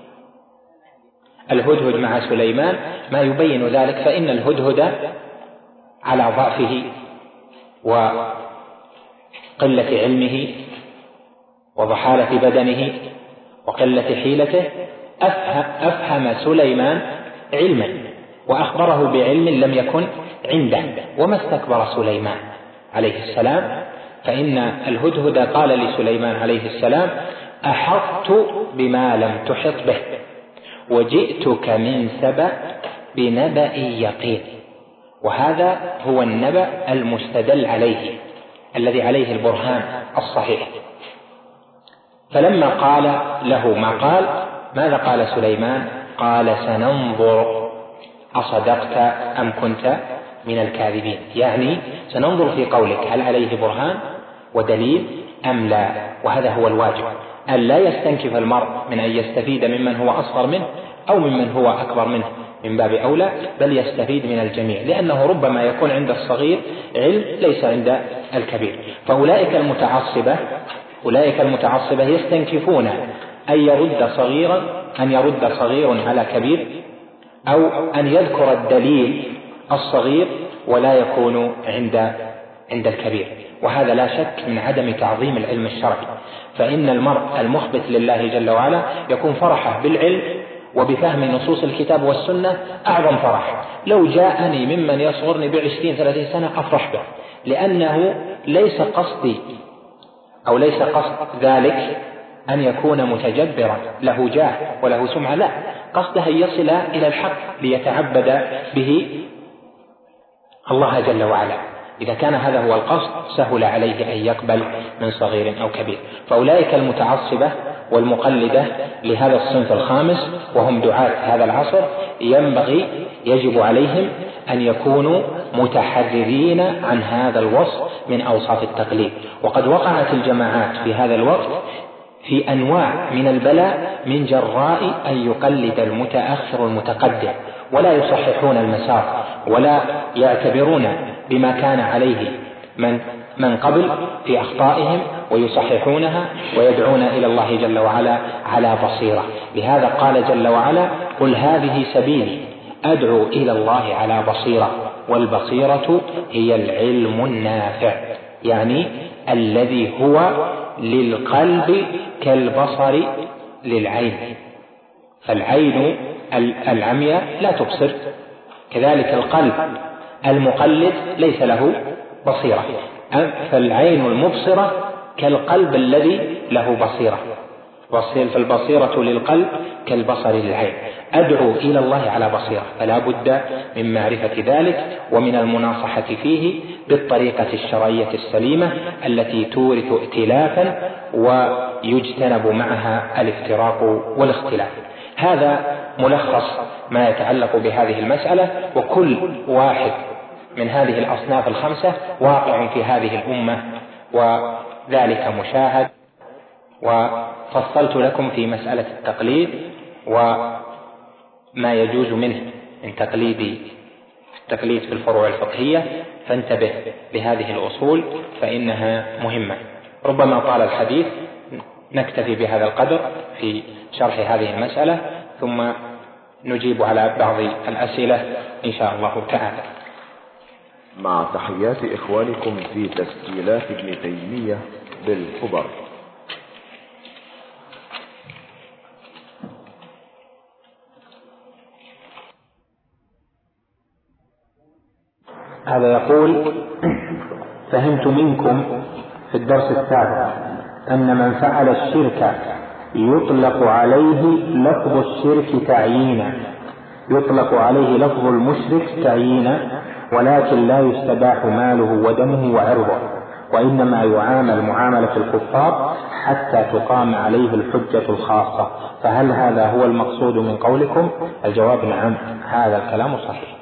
الهدهد مع سليمان ما يبين ذلك، فإن الهدهد على ضعفه وقلة علمه وضحالة بدنه وقلة حيلته أفهم سليمان علما وأخبره بعلم لم يكن عنده، وما استكبر سليمان عليه السلام. فإن الهدهد قال لسليمان عليه السلام: أحطت بما لم تحط به وجئتك من سبأ بنبأ يقين. وهذا هو النبأ المستدل عليه الذي عليه البرهان الصحيح. فلما قال له ما قال، ماذا قال سليمان؟ قال: سننظر أصدقت أم كنت من الكاذبين. يعني سننظر في قولك هل عليه برهان ودليل أم لا. وهذا هو الواجب، أن لا يستنكف المرء من أن يستفيد ممن هو أصغر منه أو ممن هو أكبر منه من باب أولى، بل يستفيد من الجميع، لأنه ربما يكون عند الصغير علم ليس عند الكبير. فأولئك المتعصبة أولئك المتعصبة يستنكفون أن يرد صغيرا أن يرد صغير على كبير، أو أن يذكر الدليل الصغير ولا يكون عند عند الكبير. وهذا لا شك من عدم تعظيم العلم الشرعي. فإن المرء المخبت لله جل وعلا يكون فرحه بالعلم وبفهم نصوص الكتاب والسنة أعظم فرح. لو جاءني ممن يصغرني بعشرين ثلاثين سنة أفرح به، لأنه ليس قصدي أو ليس قصد ذلك أن يكون متجبرا له جاه وله سمعة، لا، قصده أن يصل إلى الحق ليتعبد به الله جل وعلا. إذا كان هذا هو القصد سهل عليه أن يقبل من صغير أو كبير. فأولئك المتعصبة والمقلدة لهذا الصنف الخامس وهم دعاة هذا العصر ينبغي يجب عليهم أن يكونوا متحررين عن هذا الوصف من أوصاف التقليد. وقد وقعت الجماعات في هذا الوقت في أنواع من البلاء من جراء أن يقلد المتأخر المتقدم، ولا يصححون المسار ولا يعتبرون بما كان عليه من من قبل في أخطائهم ويصححونها ويدعون إلى الله جل وعلا على بصيرة. لهذا قال جل وعلا: قل هذه سبيلي أدعو إلى الله على بصيرة، والبصيرة هي العلم النافع، يعني الذي هو للقلب كالبصر للعين. فالعين العمياء لا تبصر، كذلك القلب المقلد ليس له بصيرة. فالعين المبصرة كالقلب الذي له بصيرة، فالبصيرة للقلب كالبصر للعين. أدعو إلى الله على بصيرة، فلا بد من معرفة ذلك ومن المناصحة فيه بالطريقة الشرعية السليمة التي تورث ائتلافا ويجتنب معها الافتراق والاختلاف. هذا ملخص ما يتعلق بهذه المسألة. وكل واحد من هذه الأصناف الخمسة واقع في هذه الأمة وذلك مشاهد. وفصلت لكم في مسألة التقليد ما يجوز منه من تقليد التقليد في الفروع الفقهية، فانتبه لهذه الأصول فإنها مهمة. ربما طال الحديث، نكتفي بهذا القدر في شرح هذه المسألة، ثم نجيب على بعض الأسئلة إن شاء الله تعالى. مع تحيات إخوانكم في تسجيلات ابن تيمية بالخبر. هذا يقول: فهمت منكم في الدرس السابق أن من فعل الشرك يطلق عليه لفظ الشرك تعيينا، يطلق عليه لفظ المشرك تعيينا، ولكن لا يستباح ماله ودمه وعرضه، وإنما يعامل معاملة الكفار حتى تقام عليه الحجة الخاصة، فهل هذا هو المقصود من قولكم؟ الجواب: نعم، هذا الكلام صحيح.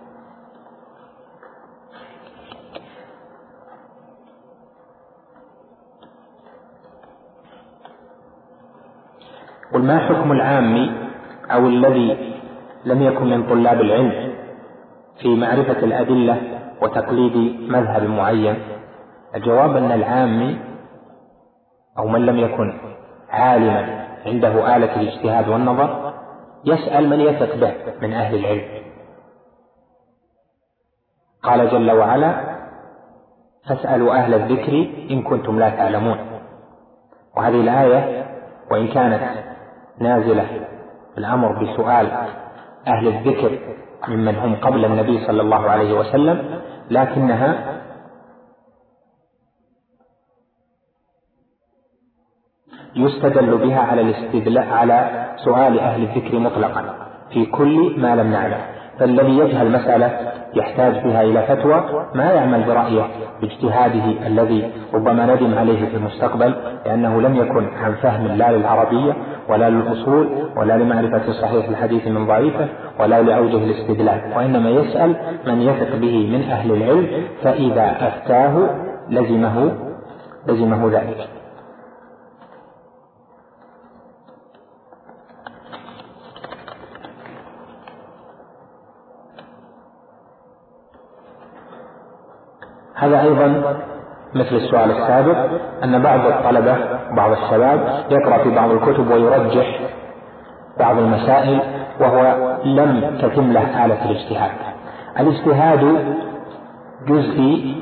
قل: ما حكم العام أو الذي لم يكن من طلاب العلم في معرفة الأدلة وتقليد مذهب معين؟ الجواب: أن العام أو من لم يكن عالما عنده آلة الاجتهاد والنظر يسأل من يثق به من أهل العلم. قال جل وعلا: فاسألوا أهل الذكر إن كنتم لا تعلمون. وهذه الآية وإن كانت نازلة الأمر بسؤال أهل الذكر ممن هم قبل النبي صلى الله عليه وسلم، لكنها يستدل بها على الاستدلاء على سؤال أهل الذكر مطلقا في كل ما لم نعلم. فالذي يجهل مسألة يحتاج بها إلى فتوى ما يعمل برأيه باجتهاده الذي ربما ندم عليه في المستقبل، لأنه لم يكن عن فهم لا للعربية ولا للأصول ولا لمعرفة صحيح الحديث من ضعيفه ولا لأوجه الاستدلال، وإنما يسأل من يثق به من أهل العلم، فإذا أفتاه لزمه لزمه ذلك. هذا أيضا مثل السؤال السابق، أن بعض الطلبة بعض الشباب يقرأ في بعض الكتب ويرجح بعض المسائل وهو لم تتم له آلة الاجتهاد. الاجتهاد جزئي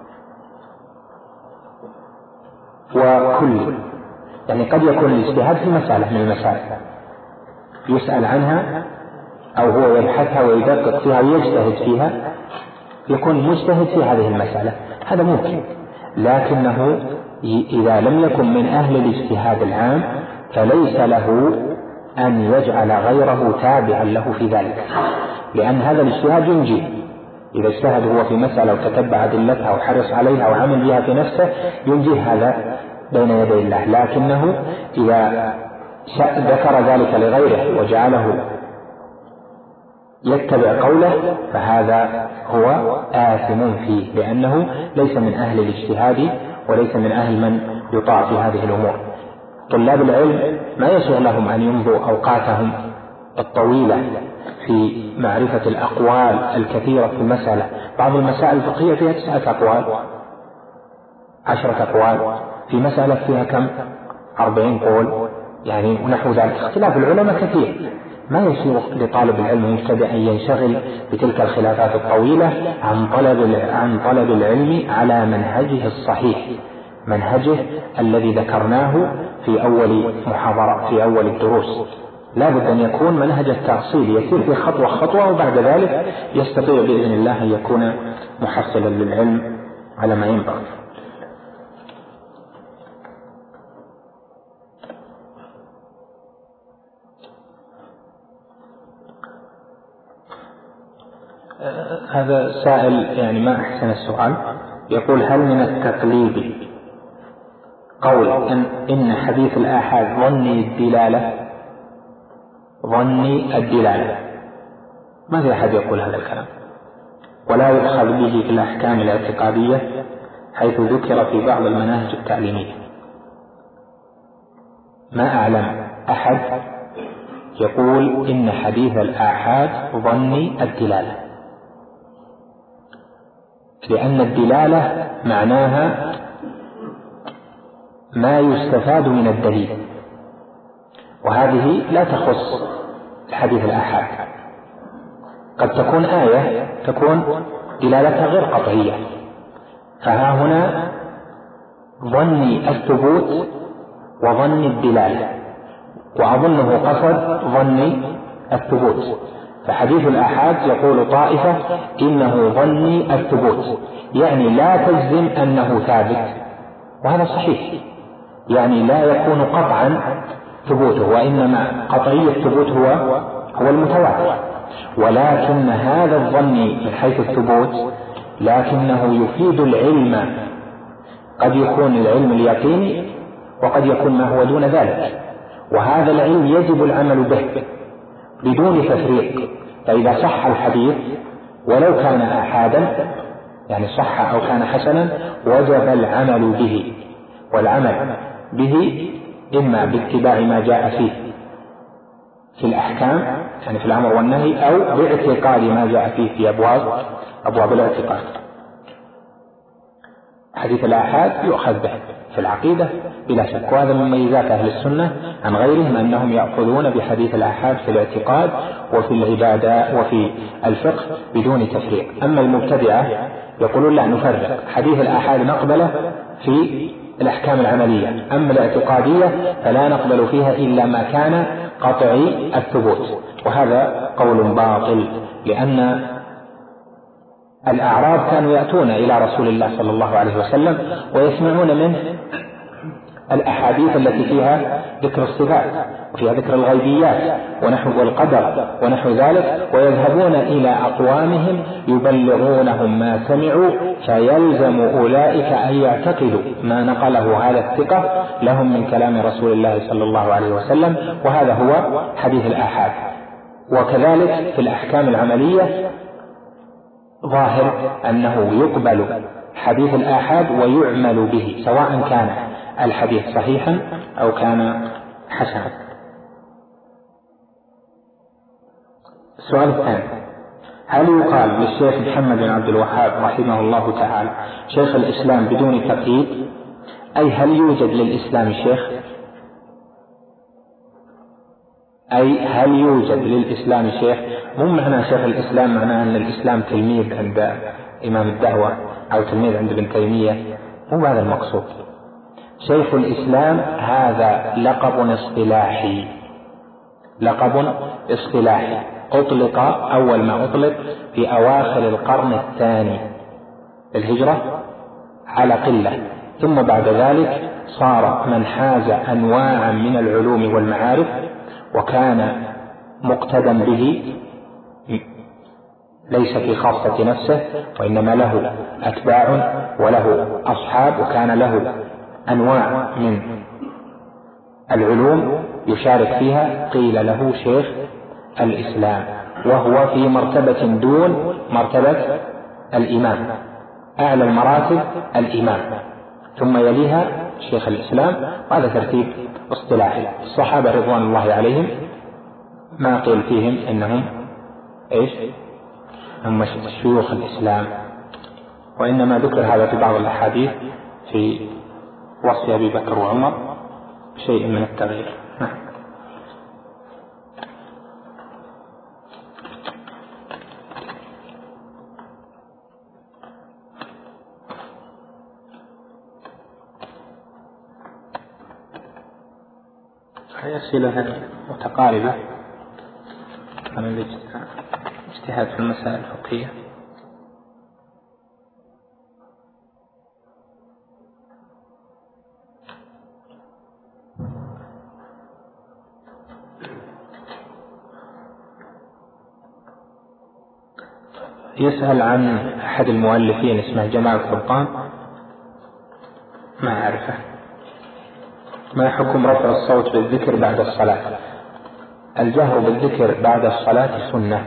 وكلي، يعني قد يكون الاجتهاد في مسألة من المسائل يسأل عنها أو هو يبحثها ويدقق فيها ويجتهد فيها، يكون مجتهد في هذه المسألة، هذا ممكن. لكنه إذا لم يكن من أهل الاجتهاد العام فليس له أن يجعل غيره تابعا له في ذلك، لأن هذا الاجتهاد ينجي. إذا اجتهد هو في مسألة وتتبع أدلتها وحرص عليها وعمل بها في نفسه ينجي هذا بين يدي الله. لكنه إذا ذكر ذلك لغيره وجعله يتبع قوله فهذا هو آثم فيه، لأنه ليس من أهل الاجتهاد وليس من أهل من يطاع في هذه الأمور. طلاب العلم ما يسوغ لهم أن يمضوا أوقاتهم الطويلة في معرفة الأقوال الكثيرة في المسألة. بعض المسائل الفقهية فيها تسعة أقوال عشرة أقوال، في مسألة فيها كم أربعين قول يعني ونحو ذلك. اختلاف العلماء كثير، ما يسوغ لطالب العلم المبتدئ أن ينشغل بتلك الخلافات الطويلة عن طلب عن طلب العلم على منهجه الصحيح، منهجه الذي ذكرناه في أول محاضرة في أول الدروس. لا بد أن يكون منهج التأصيل يسير في خطوة خطوة، وبعد ذلك يستطيع بإذن الله أن يكون محصلا للعلم على ما ينبغي. هذا سائل يعني ما أحسن السؤال، يقول: هل من التقليد قول إن, إن حديث الآحاد ظني الدلالة ظني الدلالة؟ ما في أحد يقول هذا الكلام، ولا يؤخذ به في الأحكام الاعتقادية حيث ذكر في بعض المناهج التعليمية. ما أعلم أحد يقول إن حديث الآحاد ظني الدلالة، لأن الدلالة معناها ما يستفاد من الدليل، وهذه لا تخص الحديث الآحاد. قد تكون آية تكون دلالتها غير قطعية، فها هنا ظني الثبوت وظني الدلالة، وأظنه قصد ظني الثبوت. فحديث الآحاد يقول طائفة إنه ظني الثبوت، يعني لا تجزم أنه ثابت، وهذا صحيح، يعني لا يكون قطعا ثبوته، وإنما قطعي الثبوت هو هو المتواتر. ولكن هذا الظن من حيث الثبوت لكنه يفيد العلم، قد يكون العلم اليقيني وقد يكون ما هو دون ذلك، وهذا العلم يجب العمل به بدون تفريق. فإذا صح الحديث ولو كان آحادا، يعني صح أو كان حسنا، وجب العمل به، والعمل به إما باتباع ما جاء فيه في الأحكام، يعني في الأمر والنهي، أو باعتقاد ما جاء فيه في أبواب أبواب الاعتقاد. حديث الآحاد يؤخذ به في العقيدة بلا شك، وهذا من مميزات أهل السنة عن غيرهم أنهم يأخذون بحديث الآحاد في الاعتقاد وفي العبادة وفي الفقه بدون تفريق. أما المبتدعة يقولون لا نفرق، حديث الآحاد نقبله في الأحكام العملية، أما الاعتقادية فلا نقبل فيها إلا ما كان قطعي الثبوت، وهذا قول باطل، لأن الأعراب كانوا يأتون إلى رسول الله صلى الله عليه وسلم ويسمعون منه الأحاديث التي فيها ذكر الصفات وفيها ذكر الغيبيات ونحو القدر ونحو ذلك، ويذهبون إلى أقوامهم يبلغونهم ما سمعوا، فيلزم أولئك أن يعتقدوا ما نقله هذا الثقة لهم من كلام رسول الله صلى الله عليه وسلم، وهذا هو حديث الآحاد. وكذلك في الأحكام العملية ظاهر أنه يقبل حديث الآحاد ويعمل به، سواء كان الحديث صحيحا أو كان حسنا. السؤال الثاني: هل يقال للشيخ محمد بن عبد الوهاب رحمه الله تعالى شيخ الإسلام بدون تقييد؟ أي هل يوجد للإسلام شيخ؟ أي هل يوجد للإسلام شيخ؟ مو معنى شيخ الإسلام معناه أن الإسلام تلميذ عند إمام الدعوة أو تلميذ عند ابن تيمية، مو هذا المقصود. شيخ الإسلام هذا لقب اصطلاحي، لقب اصطلاحي أطلق أول ما أطلق في أواخر القرن الثاني الهجرة على قلة، ثم بعد ذلك صار من حاز أنواعا من العلوم والمعارف وكان مقتدى به، ليس في خاصة نفسه وإنما له أتباع وله أصحاب، وكان له أنواع من العلوم يشارك فيها، قيل له شيخ الإسلام، وهو في مرتبة دون مرتبة الإمام، أعلى المراتب الإمام، ثم يليها شيخ الإسلام، وهذا ترتيب اصطلاحي. الصحابة رضوان الله عليهم ما قيل فيهم إنهم إيش هم شيوخ الإسلام، وإنما ذكر هذا في بعض الأحاديث في وصف أبي بكر وعمر شيء من التغيير. هي أسئلة متقاربة عن الاجتهاد في المسائل الفقهية. يسأل عن أحد المؤلفين اسمه جمال القبطان، ما أعرفه. ما حكم رفع الصوت بالذكر بعد الصلاة؟ الجهر بالذكر بعد الصلاة سنة،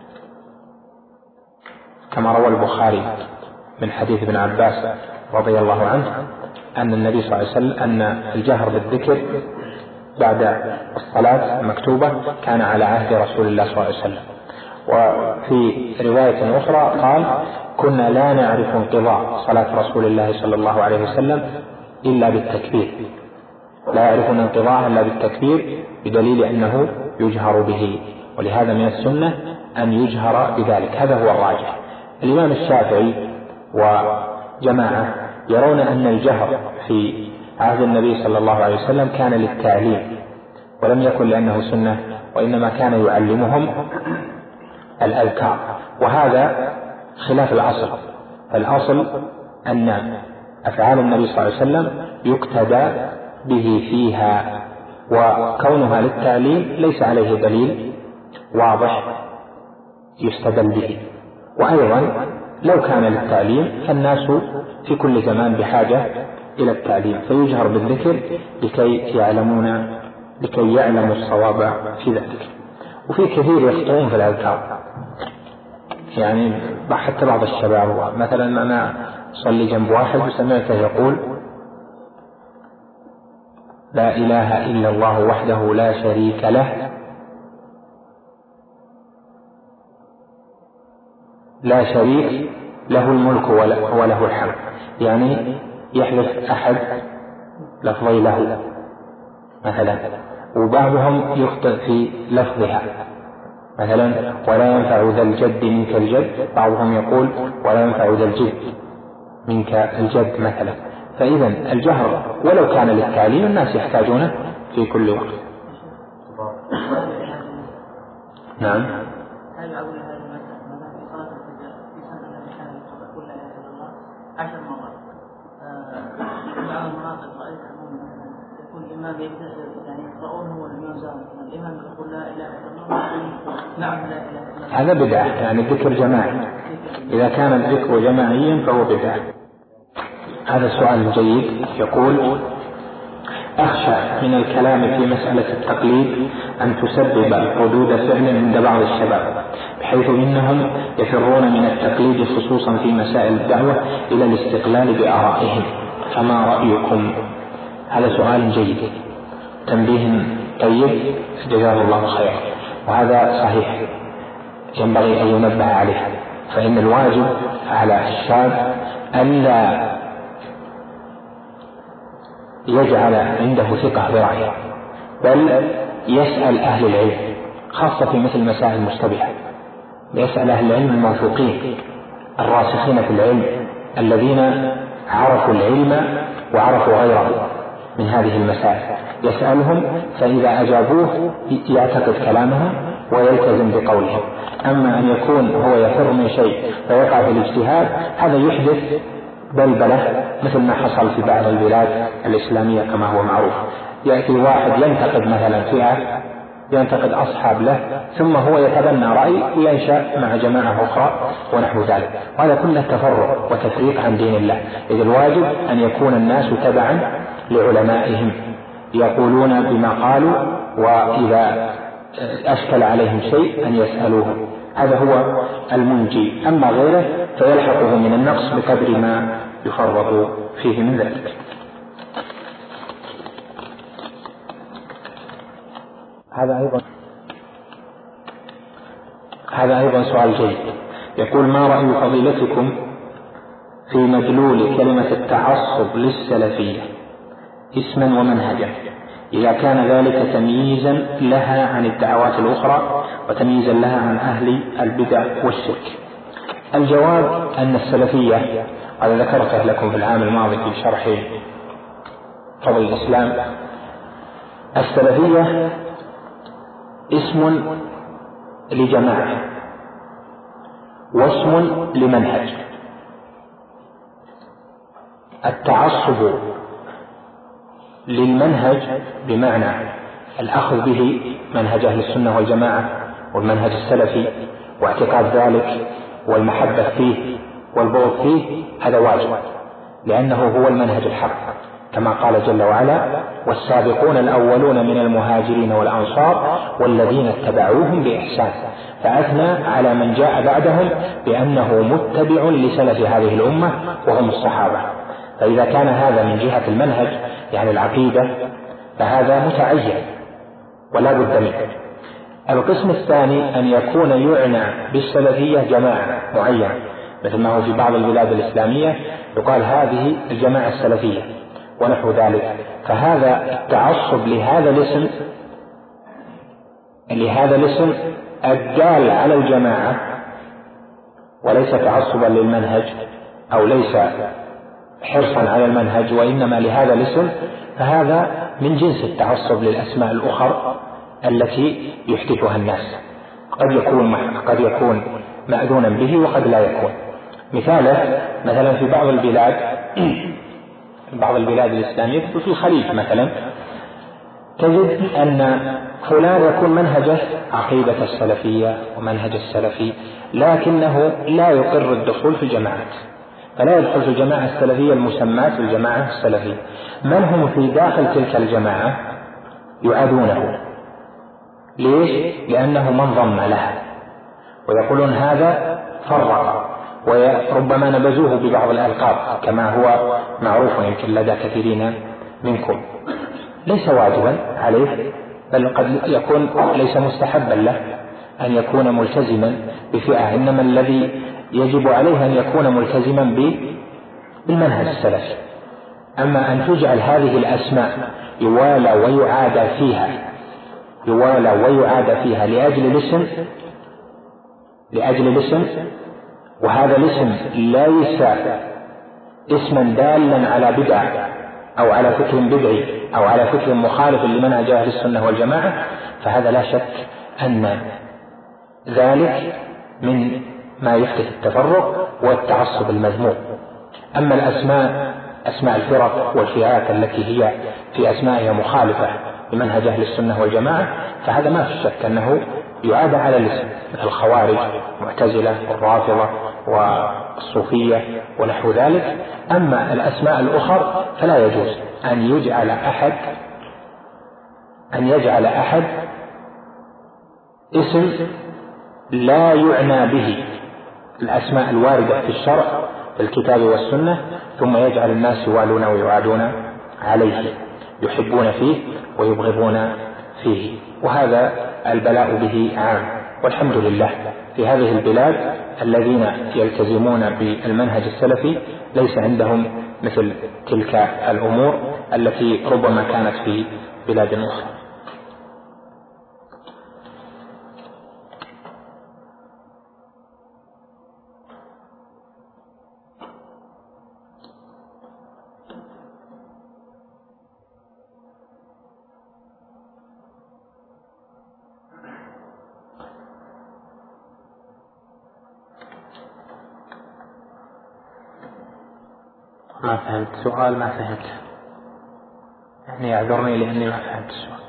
كما روى البخاري من حديث ابن عباس رضي الله عنه أن النبي صلى الله عليه وسلم أن الجهر بالذكر بعد الصلاة المكتوبة كان على عهد رسول الله صلى الله عليه وسلم. وفي رواية أخرى قال كنا لا نعرف انقضاء صلاة رسول الله صلى الله عليه وسلم إلا بالتكبير، لا يعرفون انقضاءها إلا بالتكبير، بدليل أنه يجهر به، ولهذا من السنة أن يجهر بذلك. هذا هو الراجح. الإمام الشافعي وجماعة يرون أن الجهر في عهد النبي صلى الله عليه وسلم كان للتعليم ولم يكن لأنه سنة، وإنما كان يعلمهم الأذكار، وهذا خلاف الأصل. الأصل أن أفعال النبي صلى الله عليه وسلم يقتدى به فيها، وكونها للتعليم ليس عليه دليل واضح يستدل به. وأيضا لو كان للتعليم فالناس في كل زمان بحاجة إلى التعليم، فيجهر بالذكر لكي يعلمون لكي يعلموا الصواب في ذلك. وفي كثير يخطئون في الأذكار، يعني حتى بعض الشباب، مثلا أنا صلي جنب واحد وسمعته يقول لا إله إلا الله وحده لا شريك له لا شريك له الملك وله الحمد، يعني يحلف أحد لفظي له مثلا. وبعضهم يخطئ في لفظها، مثلا ولا ينفع ذا الجد منك الجد، بعضهم يقول ولا ينفع ذا الجد منك الجد مثلا. فإذا الجهر ولو كان للتعليم الناس يحتاجونه في كل وقت. نعم. عشر مرات في بعض المناطق رأيت يكون الإمام يعني يقرؤون هو الإمام زاوية، الإمام يقول لا إله إلا الله، نعم لا إله إلا الله. هذا بدعة، يعني الذكر جماعي. إذا كان الذكر جماعيا فهو بدعة. هذا سؤال جيد. يقول أخشى من الكلام في مسألة التقليد أن تسبب ردود فعل عند بعض الشباب، بحيث إنهم يفرون من التقليد خصوصا في مسائل الدعوة إلى الاستقلال بآرائهم، فما رأيكم؟ هذا سؤال جيد، تنبيه طيب، جزاه الله خيرا. وهذا صحيح ينبغي أن ينبه عليه، فإن الواجب على الشاب ألا يجعل عنده ثقة برأيه، بل يسأل أهل العلم، خاصة في مثل مسائل المشتبهة، يسأل أهل العلم الموثوقين الراسخين في العلم الذين عرفوا العلم وعرفوا غيره من هذه المسائل، يسألهم، فإذا أجابوه يعتقد كلامهم ويلتزم بقولهم. أما أن يكون هو يفر من شيء فيقع في الاجتهاد، هذا يحدث بلبلة مثل ما حصل في بعض البلاد الإسلامية كما هو معروف. يأتي واحد ينتقد مثلا فئة، ينتقد أصحاب له، ثم هو يتبنى رأي وينشأ مع جماعة أخرى ونحو ذلك، وهذا كله تفرق وتفريق عن دين الله. إذ الواجب أن يكون الناس تبعا لعلمائهم يقولون بما قالوا، وإذا أشكل عليهم شيء أن يسألوهم، هذا هو المنجي. أما غيره فيلحقه من النقص بقدر ما يفرط فيه من ذلك. هذا أيضا هذا أيضا سؤال جيد. يقول ما رأي فضيلتكم في مدلول كلمة التعصب للسلفية اسما ومنهجا، إذا كان ذلك تمييزا لها عن الدعوات الأخرى وتمييزا لها عن أهل البدع والشرك؟ الجواب أن السلفية، هذا ذكرته لكم في العام الماضي في شرح فضل الإسلام، السلفية اسم لجماعة واسم لمنهج. التعصب للمنهج بمعنى الأخذ به منهج أهل السنة والجماعة والمنهج السلفي واعتقاد ذلك والمحبة فيه والبغض فيه، هذا واجب، لأنه هو المنهج الحق، كما قال جل وعلا والسابقون الأولون من المهاجرين والأنصار والذين اتبعوهم بإحسان، فأثنى على من جاء بعدهم بأنه متبع لسلف هذه الأمة وهم الصحابة. فإذا كان هذا من جهة المنهج يعني العقيدة فهذا متعين، ولا بد منه. القسم الثاني أن يكون يعنى بالسلفية جماعة معينة، مثل ما هو في بعض البلاد الإسلامية يقال هذه الجماعة السلفية ونحو ذلك، فهذا التعصب لهذا الاسم لهذا الاسم الدال على الجماعة وليس تعصبا للمنهج أو ليس حرصا على المنهج، وإنما لهذا الاسم، فهذا من جنس التعصب للأسماء الأخرى التي يحدثها الناس، قد يكون قد يكون مأذونا به وقد لا يكون. مثاله مثلا في بعض البلاد بعض البلاد الإسلامية في الخليج مثلا تجد أن فلان يكون منهجه عقيدة السلفية ومنهج السلفي، لكنه لا يقر الدخول في الجماعات، فلا يدخل في الجماعة السلفية المسماة الجماعة السلفية. من هم في داخل تلك الجماعة يعادونه. ليش؟ لأنه من ضم لها، ويقولون هذا فرق، وربما نبذوه ببعض الألقاب كما هو معروف يمكن لدى كثيرين منكم. ليس واجبا عليه، بل قد يكون ليس مستحبا له أن يكون ملتزما بفئة، إنما الذي يجب عليه أن يكون ملتزما بالمنهج السلفي. أما أن تجعل هذه الأسماء يوالى ويعادى فيها يوالى ويعادى فيها لأجل الاسم لأجل الاسم وهذا الاسم ليس اسما دالا على بدعة أو على فكر بدعي أو على فكر مخالف لمنهج أهل السنة والجماعة، فهذا لا شك أن ذلك من ما يحدث التفرق والتعصب المذموم. أما الأسماء أسماء الفرق والفئات التي هي في أسمائها مخالفة لمنهج أهل السنة والجماعة، فهذا ما في شك أنه يعاد على الاسم، مثل الخوارج المعتزلة والرافضة والصوفية ونحو ذلك. أما الأسماء الأخرى فلا يجوز أن يجعل أحد أن يجعل أحد اسم لا يعنى به الأسماء الواردة في الشرع في الكتاب والسنة، ثم يجعل الناس يوالون ويعادون عليه، يحبون فيه ويبغضون فيه، وهذا البلاء به عام. والحمد لله في هذه البلاد الذين يلتزمون بالمنهج السلفي ليس عندهم مثل تلك الأمور التي ربما كانت في بلاد أخرى. ما فهمت سؤال ما فهمت يعني اعذرني لأني ما فهمت السؤال.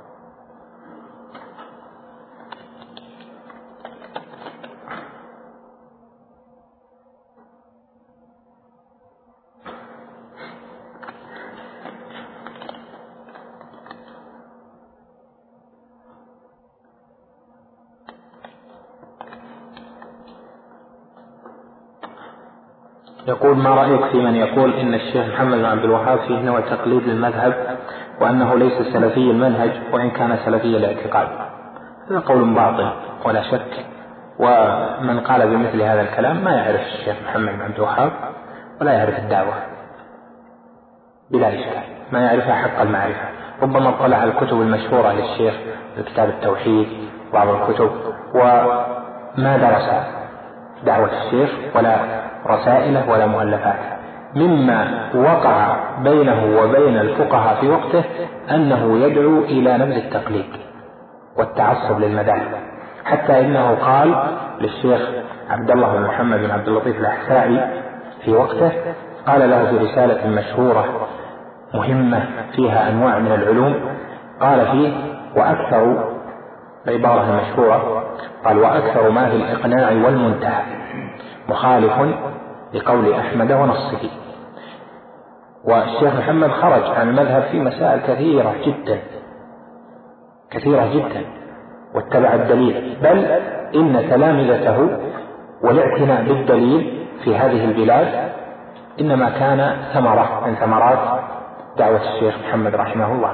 يقول: ما رأيك في من يقول إن الشيخ محمد بن عبد الوهاب فيه نوع تقليد للمذهب وأنه ليس سلفي المنهج وإن كان سلفي الاعتقاد؟ هذا قول باطل ولا شك، ومن قال بمثل هذا الكلام ما يعرف الشيخ محمد بن عبد الوهاب ولا يعرف الدعوة بلا إشكال، ما يعرفها حق المعرفة. ربما اطلع على الكتب المشهورة للشيخ، كتاب التوحيد بعض الكتب، وما درس دعوة الشيخ ولا رسائله ولا مؤلفاته. مما وقع بينه وبين الفقهاء في وقته أنه يدعو إلى نبذ التقليد والتعصب للمذاهب، حتى إنه قال للشيخ عبد الله بن محمد بن عبد اللطيف الأحسائي في وقته، قال له في رسالة مشهورة مهمة فيها أنواع من العلوم، قال فيه: وأكثر بعبارة مشهورة قال: وأكثر ما في الإقناع والمنتهى مخالف لقول أحمد ونصه. والشيخ محمد خرج عن المذهب في مسائل كثيرة جدا كثيرة جدا واتبع الدليل، بل إن تلامذته والاعتناء بالدليل في هذه البلاد إنما كان ثمرة من ثمرات دعوة الشيخ محمد رحمه الله.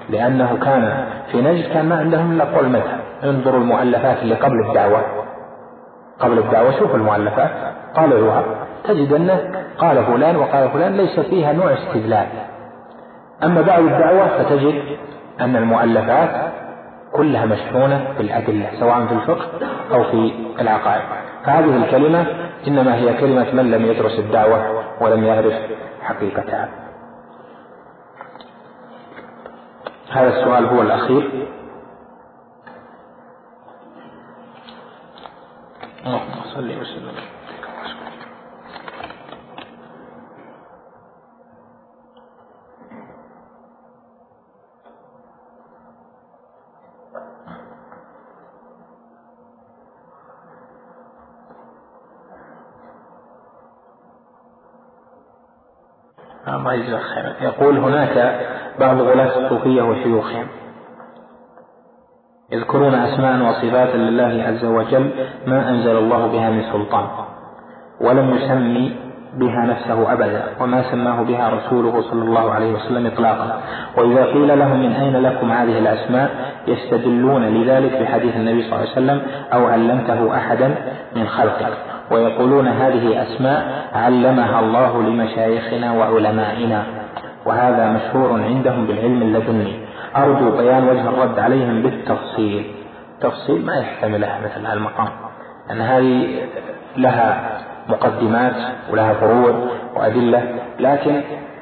لأنه كان في نجد كان ما عندهم إلا قول مذهب. انظروا المؤلفات اللي قبل الدعوة قبل الدعوة شوف المؤلفات طالعوها تجد أنه قال فلان وقال فلان ليس فيها نوع استدلال. أما بعد الدعوة فتجد أن المؤلفات كلها مشحونة بالأدلة سواء في الفقه أو في العقائد. فهذه الكلمة إنما هي كلمة من لم يدرس الدعوة ولم يعرف حقيقتها. هذا السؤال هو الأخير. اللهم صل وسلم. الله يجزاك خيرا. يقول هناك بعض غلاة الصوفية وشيوخهم يذكرون أسماء وصفات لله عز وجل ما أنزل الله بها من سلطان ولم يسمي بها نفسه أبدا وما سماه بها رسوله صلى الله عليه وسلم إطلاقا. وإذا قيل لهم من أين لكم هذه الأسماء يستدلون لذلك بحديث النبي صلى الله عليه وسلم أو علمته أحدا من خلقك، ويقولون هذه أسماء علمها الله لمشايخنا وعلمائنا، وهذا مشهور عندهم بالعلم اللدني. أرجو بيان وجه الرد عليهم بالتفصيل. تفصيل ما يحتملها مثل هذا المقام، أن هذه لها مقدمات ولها فروع وأدلة. لكن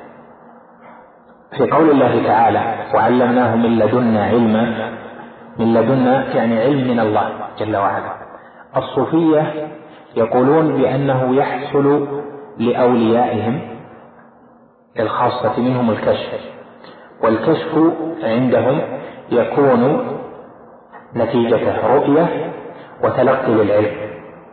في قول الله تعالى وعلمناه من لدنا علما، من لدنا يعني علم من الله جل وعلا. الصوفية يقولون بأنه يحصل لأوليائهم الخاصة منهم الكشف، والكشف عندهم يكون نتيجة رؤية وتلقي للعلم.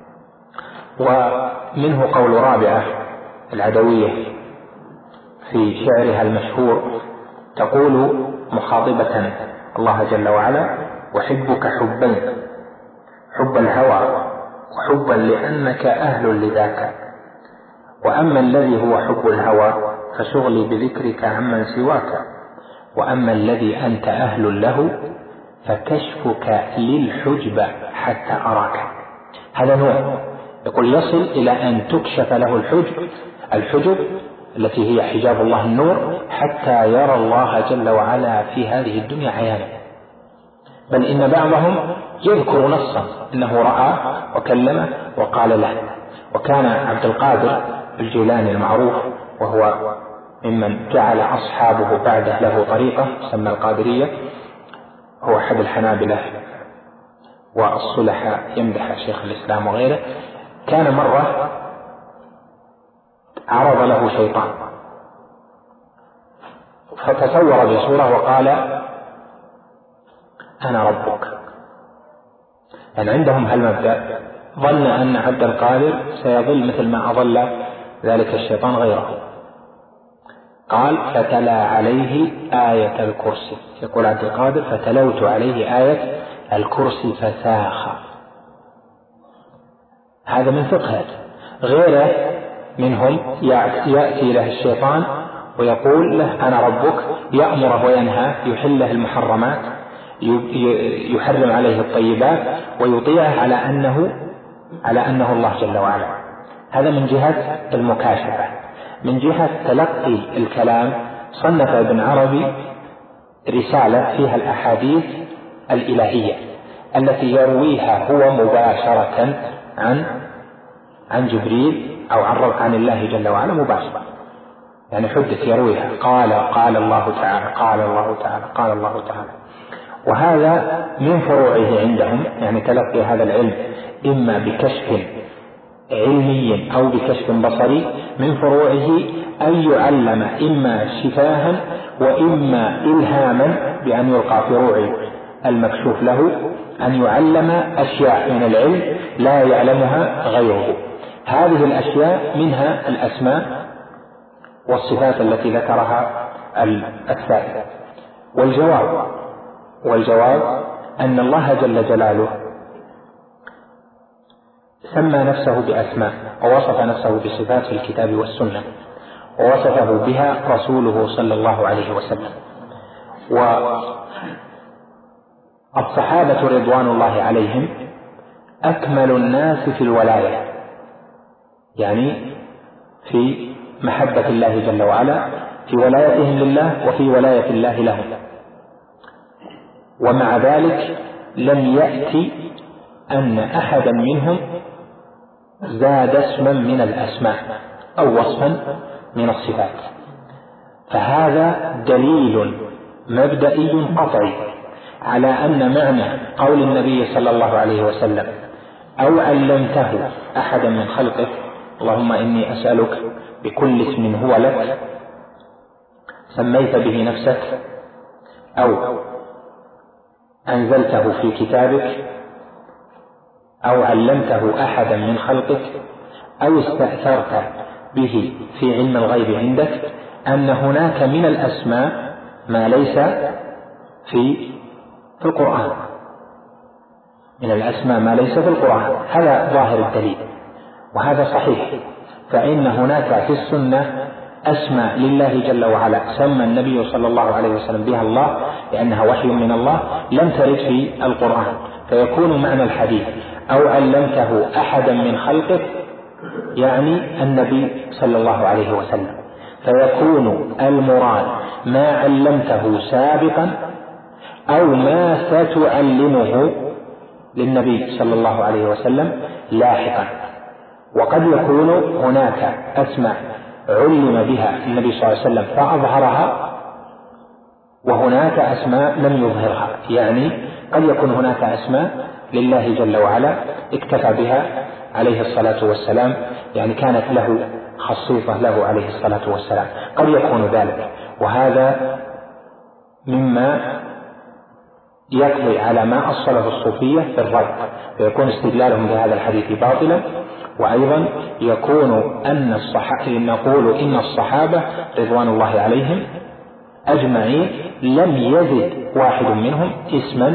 ومنه قول رابعة العدوية في شعرها المشهور تقول مخاطبة الله جل وعلا: وحبك حبا حب الهوى وحبا لأنك أهل لذاك، وأما الذي هو حب الهوى فشغلي بذكرك عمن سواك، وأما الذي أنت أهل له فكشفك للحجب حتى أراك. هذا نوع يقول يصل إلى أن تكشف له الحجب الحجب التي هي حجاب الله النور حتى يرى الله جل وعلا في هذه الدنيا عيانا. بل إن بعضهم يذكر نصا أنه رأى وكلمه وقال له. وكان عبد القادر الجيلاني المعروف وهو ممن جعل أصحابه بعده له طريقة سمى القادرية، هو أحد الحنابلة والصلحاء يمدح شيخ الإسلام وغيره. كان مرة عرض له شيطان فتصور بصورة وقال: أنا ربك. يعني عندهم هالمبدأ، ظن أن عبد القادر سيظل مثل ما أظل ذلك الشيطان غيره. قال: فتلا عليه آية الكرسي. يقول عبد القادر: فتلوت عليه آية الكرسي فساخ. هذا من فقه. غيره منهم يأتي له الشيطان ويقول له: أنا ربك، يأمره وينهى، يحل له المحرمات، يحرم عليه الطيبات، ويطيعه على أنه على أنه الله جل وعلا. هذا من جهة المكاشفة. من جهة تلقي الكلام صنف ابن عربي رسالة فيها الأحاديث الإلهية التي يرويها هو مباشرة عن عن جبريل أو عن عن الله جل وعلا مباشرة. يعني حدث يرويها قال قال الله تعالى قال الله تعالى قال الله تعالى. وهذا من فروعه عندهم، يعني تلقي هذا العلم إما بكشف علمي أو بكشف بصري. من فروعه أن يعلم إما شفاها وإما إلهاما بأن يلقى في روع المكشوف له أن يعلم أشياء من العلم لا يعلمها غيره. هذه الأشياء منها الأسماء والصفات التي ذكرها السائل. والجواب والجواب أن الله جل جلاله سمى نفسه بأسماء ووصف نفسه بصفات في الكتاب والسنة، ووصفه بها رسوله صلى الله عليه وسلم. والصحابة رضوان الله عليهم أكمل الناس في الولاية، يعني في محبة الله جل وعلا، في ولايتهم لله وفي ولاية الله لهم. ومع ذلك لم يأتي أن أحدا منهم زاد اسما من الأسماء أو وصفا من الصفات. فهذا دليل مبدئي قطعي على أن معنى قول النبي صلى الله عليه وسلم أو علمته أحدا من خلقه، اللهم إني أسألك بكل اسم هو لك سميت به نفسك أو أنزلته في كتابك أو علمته أحدا من خلقك أو استأثرت به في علم الغيب عندك، أن هناك من الأسماء ما ليس في في القرآن، من الأسماء ما ليس في القرآن. هذا ظاهر الدليل وهذا صحيح. فإن هناك في السنة أسماء لله جل وعلا سمى النبي صلى الله عليه وسلم بها الله لأنها وحي من الله لم ترد في القرآن، فيكون معنى الحديث أو علمته أحدا من خلقك يعني النبي صلى الله عليه وسلم، فيكون المراد ما علمته سابقا أو ما ستعلمه للنبي صلى الله عليه وسلم لاحقا. وقد يكون هناك أسماء علم بها النبي صلى الله عليه وسلم فأظهرها، وهناك أسماء لم يظهرها، يعني قد يكون هناك أسماء لله جل وعلا اكتفى بها عليه الصلاة والسلام، يعني كانت له خصيصة له عليه الصلاة والسلام، قد يكون ذلك. وهذا مما يقضي على ما أصله الصوفية في الرد، فيكون استدلالهم بهذا الحديث باطلا. وأيضا يكون أن الصحابة نقول إن الصحابة رضوان الله عليهم أجمعين لم يزد واحد منهم اسما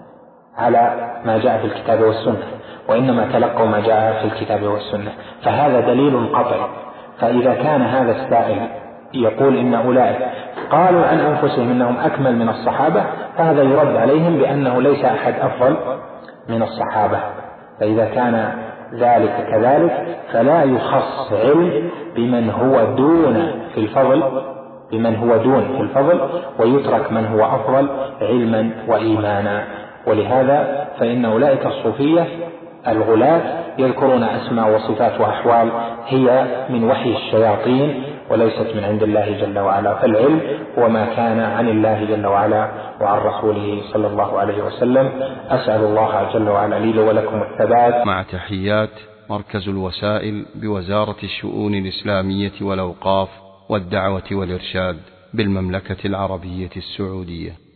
على ما جاء في الكتاب والسنة، وإنما تلقوا ما جاء في الكتاب والسنة، فهذا دليل قطعي. فإذا كان هذا السائل يقول إن أولئك قالوا عن أنفسهم إنهم أكمل من الصحابة، فهذا يرد عليهم بأنه ليس أحد أفضل من الصحابة. فإذا كان ذلك كذلك فلا يخص علم بمن هو دون في الفضل بمن هو دون في الفضل ويترك من هو أفضل علما وإيمانا. ولهذا فإن أولئك الصوفية الغلاة يذكرون أسماء وصفات وأحوال هي من وحي الشياطين وليست من عند الله جل وعلا. فالعلم هو ما كان عن الله جل وعلا وعن رسوله صلى الله عليه وسلم. أسأل الله جل وعلا لي ولكم الثبات. مع تحيات مركز الوسائل بوزارة الشؤون الإسلامية والأوقاف والدعوة والإرشاد بالمملكة العربية السعودية.